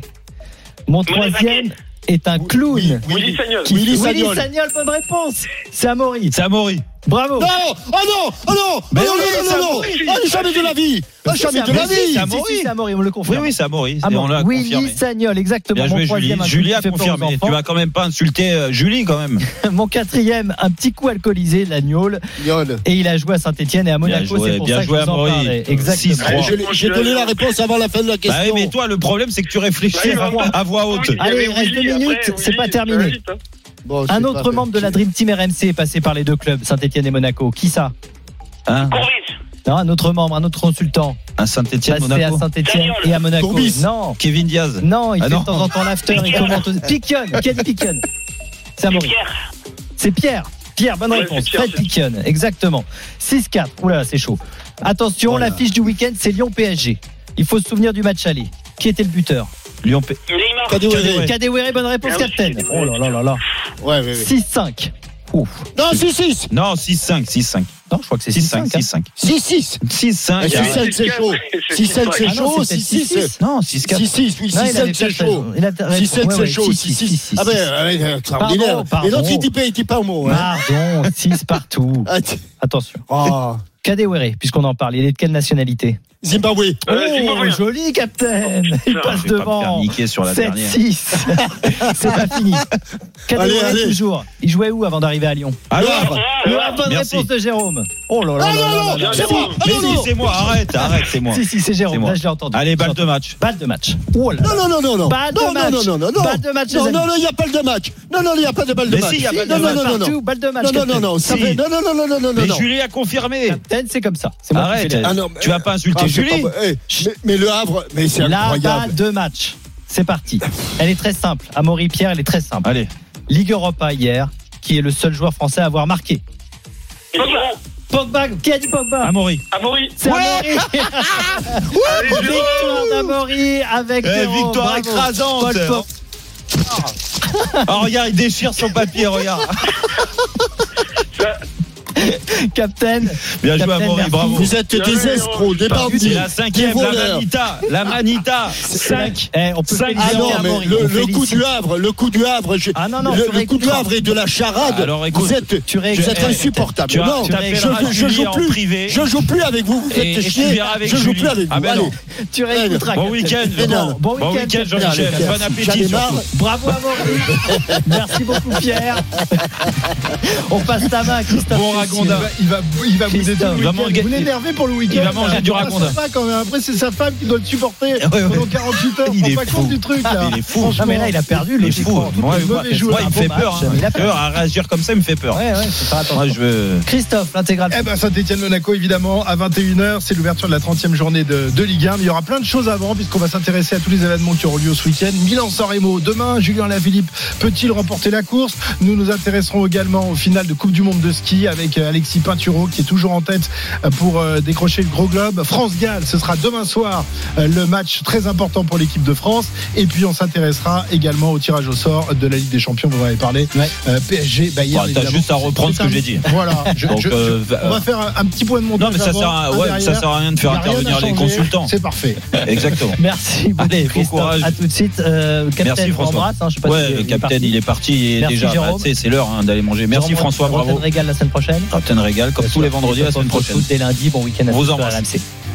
Mon troisième est un clown. Oui, Willy Sagnol. Qui... Willy Willy Sagnol. Sagnol, bonne réponse. C'est Amaury. C'est Amaury. Bravo. Non, oh non, oh non, Mais oh non, oui, non, c'est non, non, Amaury. oh, jamais de la vie, oh, jamais de la vie. C'est Amaury. Si, si, c'est Amaury, on le confirme. Oui, oui, c'est Amaury. Ah bon, on l'a Willy confirmé. Sagnol, exactement. Bien joué, Mon Julie. troisième, un Julie truc a qui fait peur aux confirmé. enfants. Tu vas quand même pas insulter euh, Julie quand même. Mon quatrième, un petit coup alcoolisé, l'Agnol. Et il a joué à Saint-Etienne et à Monaco. Joué, c'est pour bien ça que joué, je vous en Amaury. parlais. Exactement. Je- J'ai donné la réponse avant la fin de la question. Bah oui, mais toi, le problème, c'est que tu réfléchis Bah, à, à voix haute. Allez, il reste deux minutes, c'est pas terminé. Bon, Un c'est autre pas membre de la Dream Team R M C est passé par les deux clubs, Saint-Etienne et Monaco. Qui ça? Hein Non, un autre membre, un autre consultant. Un Saint-Etienne, Passé Monaco. à Saint-Etienne et à Monaco. Courbis. Non. Kevin Diaz. Non, il Ah fait non. de temps en temps l'after, il commente. aussi. Piquion, qui a dit Piquion? C'est Amaury. C'est Pierre. Pierre, bonne Ouais, réponse. c'est Pierre, Fred c'est- Piquion, exactement. six quatre. Oula, c'est chaud. Attention, Voilà. l'affiche du week-end, c'est Lyon-P S G. Il faut se souvenir du match aller. Qui était le buteur? Lyon P. Kadewere. Kadewere, bonne réponse, capitaine. Oh là là là là. Ouais, ouais, ouais. six cinq. Ouf. Non, six six. Non, six cinq, six cinq. Non, je crois que c'est six six cinq, cinq. six cinq. six six. six cinq. six cinq, c'est chaud. six cinq, c'est Ah non, chaud. c'était six six. Non, six quatre. six six, oui, Non, six il avait sept, c'est peut-être chaud. raison. Il a raison. six sept, Ouais, c'est ouais, chaud. six, six six, six. six, Ah ben, six. euh, extraordinaire. Pardon, pardon. Et l'autre, il dit pas, il dit pas un mot. hein. Pardon, six partout. Ah, t- Attention. Oh. Kadewere, puisqu'on en parle, il est de quelle nationalité? Zimbabwe. Oh, joli, capitaine. Il passe Je vais pas me faire devant. niquer sur la sept dernière. six. C'est pas fini. Allez, Kadewere, allez. toujours. Il jouait où avant d'arriver à Lyon? Alors, Le Havre, bonne Merci. réponse de Jérôme. Oh là là Ah là non, là non, là là. c'est moi. Ah mais non, si, non. c'est moi. Arrête, arrête, c'est moi. Si, si, c'est C'est Jérôme. moi. Là, je l'ai entendu. Allez, balle J'ai de entendu. match. Balle de match. Oh là là. Non, non, non, non, non. Balle de non, match. non, non, non, non. Balle de match, les Non, amis. non, non, il n'y a pas de match. Non, non, il n'y a pas de balle de Mais match. si, il y a balle de non, match non, non, non, partout, non. balle de match, Non, non, non, capitaine. non, ça Si. fait. Non, non, non, non, non, non, Mais non. Julie a confirmé. Capitaine, c'est comme ça. C'est moi qui Arrête. fais les- Ah non, mais- Tu vas pas insulter Ah, c'est Julie. pas- eh, mais, mais le Havre, mais c'est La incroyable. balle de match. C'est parti. Elle est très simple. Amaury Pierre, elle est très simple. Allez. Ligue Europa hier, qui est le seul joueur français à avoir marqué. Pogba, qui a dit Pogba? Amaury. Amaury. C'est Amaury. Victoire d'Amaury avec Eh, Jérôme, victoire bravo. écrasante. Paul Pogba. Oh, regarde, il déchire son papier, regarde. Captain. Bien joué, Captain, Amaury, merci. bravo. Vous êtes des escrocs, des C'est bandits. la des cinquième, la voleurs. manita. La manita. cinq. Eh, on peut Cinq. féliciter Ah non, mais Amaury. le, On le coup félicite. du Havre, le coup du Havre, je- Ah non, non, le, tu le coup du réécouteras. Havre et de la charade. Alors, écoute, vous êtes, tu vous êtes réécouteras. insupportable. Tu as- non, tu je, appelleras je, je Julie joue en plus. privé. Je joue plus avec vous. Vous faites Et- et tu chier. verras avec je joue Julie. plus avec vous. Ah ben Allez. non. Tu réécouteras. Bon Captain. week-end. Énorme. Bon Bon week-end, week-end, Captain. Jean-Michel. Allez, Bon J'en appétit ai marre. surtout. Bravo Amaury. Merci beaucoup Pierre. On passe ta main à Christophe. Bon Cessieux. ragondin. va, il va, il va bouder tout le Il va week-end. manger- Vous l'énervez pour le week-end. Il va manger du Ah, ragondin. c'est pas quand même. Après, c'est sa femme qui doit le supporter pendant quarante-huit heures. Il Prends est pas fou. compte du truc, là. Il est fou. Non, mais là, il a perdu. Il est Le fou. Moi, moi, moi, il me fait peur. hein. Il a peur à réagir comme ça, il me fait peur. Ouais, ouais, faut faire attention. Moi, je veux. Christophe, l'intégrale. Eh ben Saint-Étienne-Monaco évidemment à vingt et une heures, c'est l'ouverture de la trentième journée de, de Ligue un. Mais il y aura plein de choses avant puisqu'on va s'intéresser à tous les événements qui auront lieu ce week-end. Milan-San Remo demain, Julien Lafilippe peut-il remporter la course? Nous nous intéresserons également au final de Coupe du Monde de ski avec Alexis Pinturo qui est toujours en tête pour décrocher le gros globe. France-Galles, ce sera demain soir le match très important pour l'équipe de France. Et puis on s'intéressera également au tirage au sort de la Ligue des Champions. Vous en avez parlé. Ouais. Euh, P S G, Bayern. Bah, t'as juste à reprendre ce que j'ai dit. Voilà. Je, Donc, je, je, euh, on va faire un, un petit point de montage. Non, mais ça avant, sert à, ouais, derrière. ça sert à rien de faire intervenir les consultants. C'est parfait. Exactement. Merci beaucoup. Allez, bon Christophe. courage. À tout de suite. Euh, Captain, Merci François. embrasse, hein, je sais pas ouais, si le il est capitaine, parti. il est parti. Il est Merci, déjà. Jérôme. Bah, tu sais, c'est l'heure hein, d'aller manger. Merci Jérôme, François, bravo. Roten Régal la semaine prochaine. Roten Régal, comme tous les vendredis la semaine prochaine. Dès lundi, bon week-end à Vous tous sur embrasse. R M C.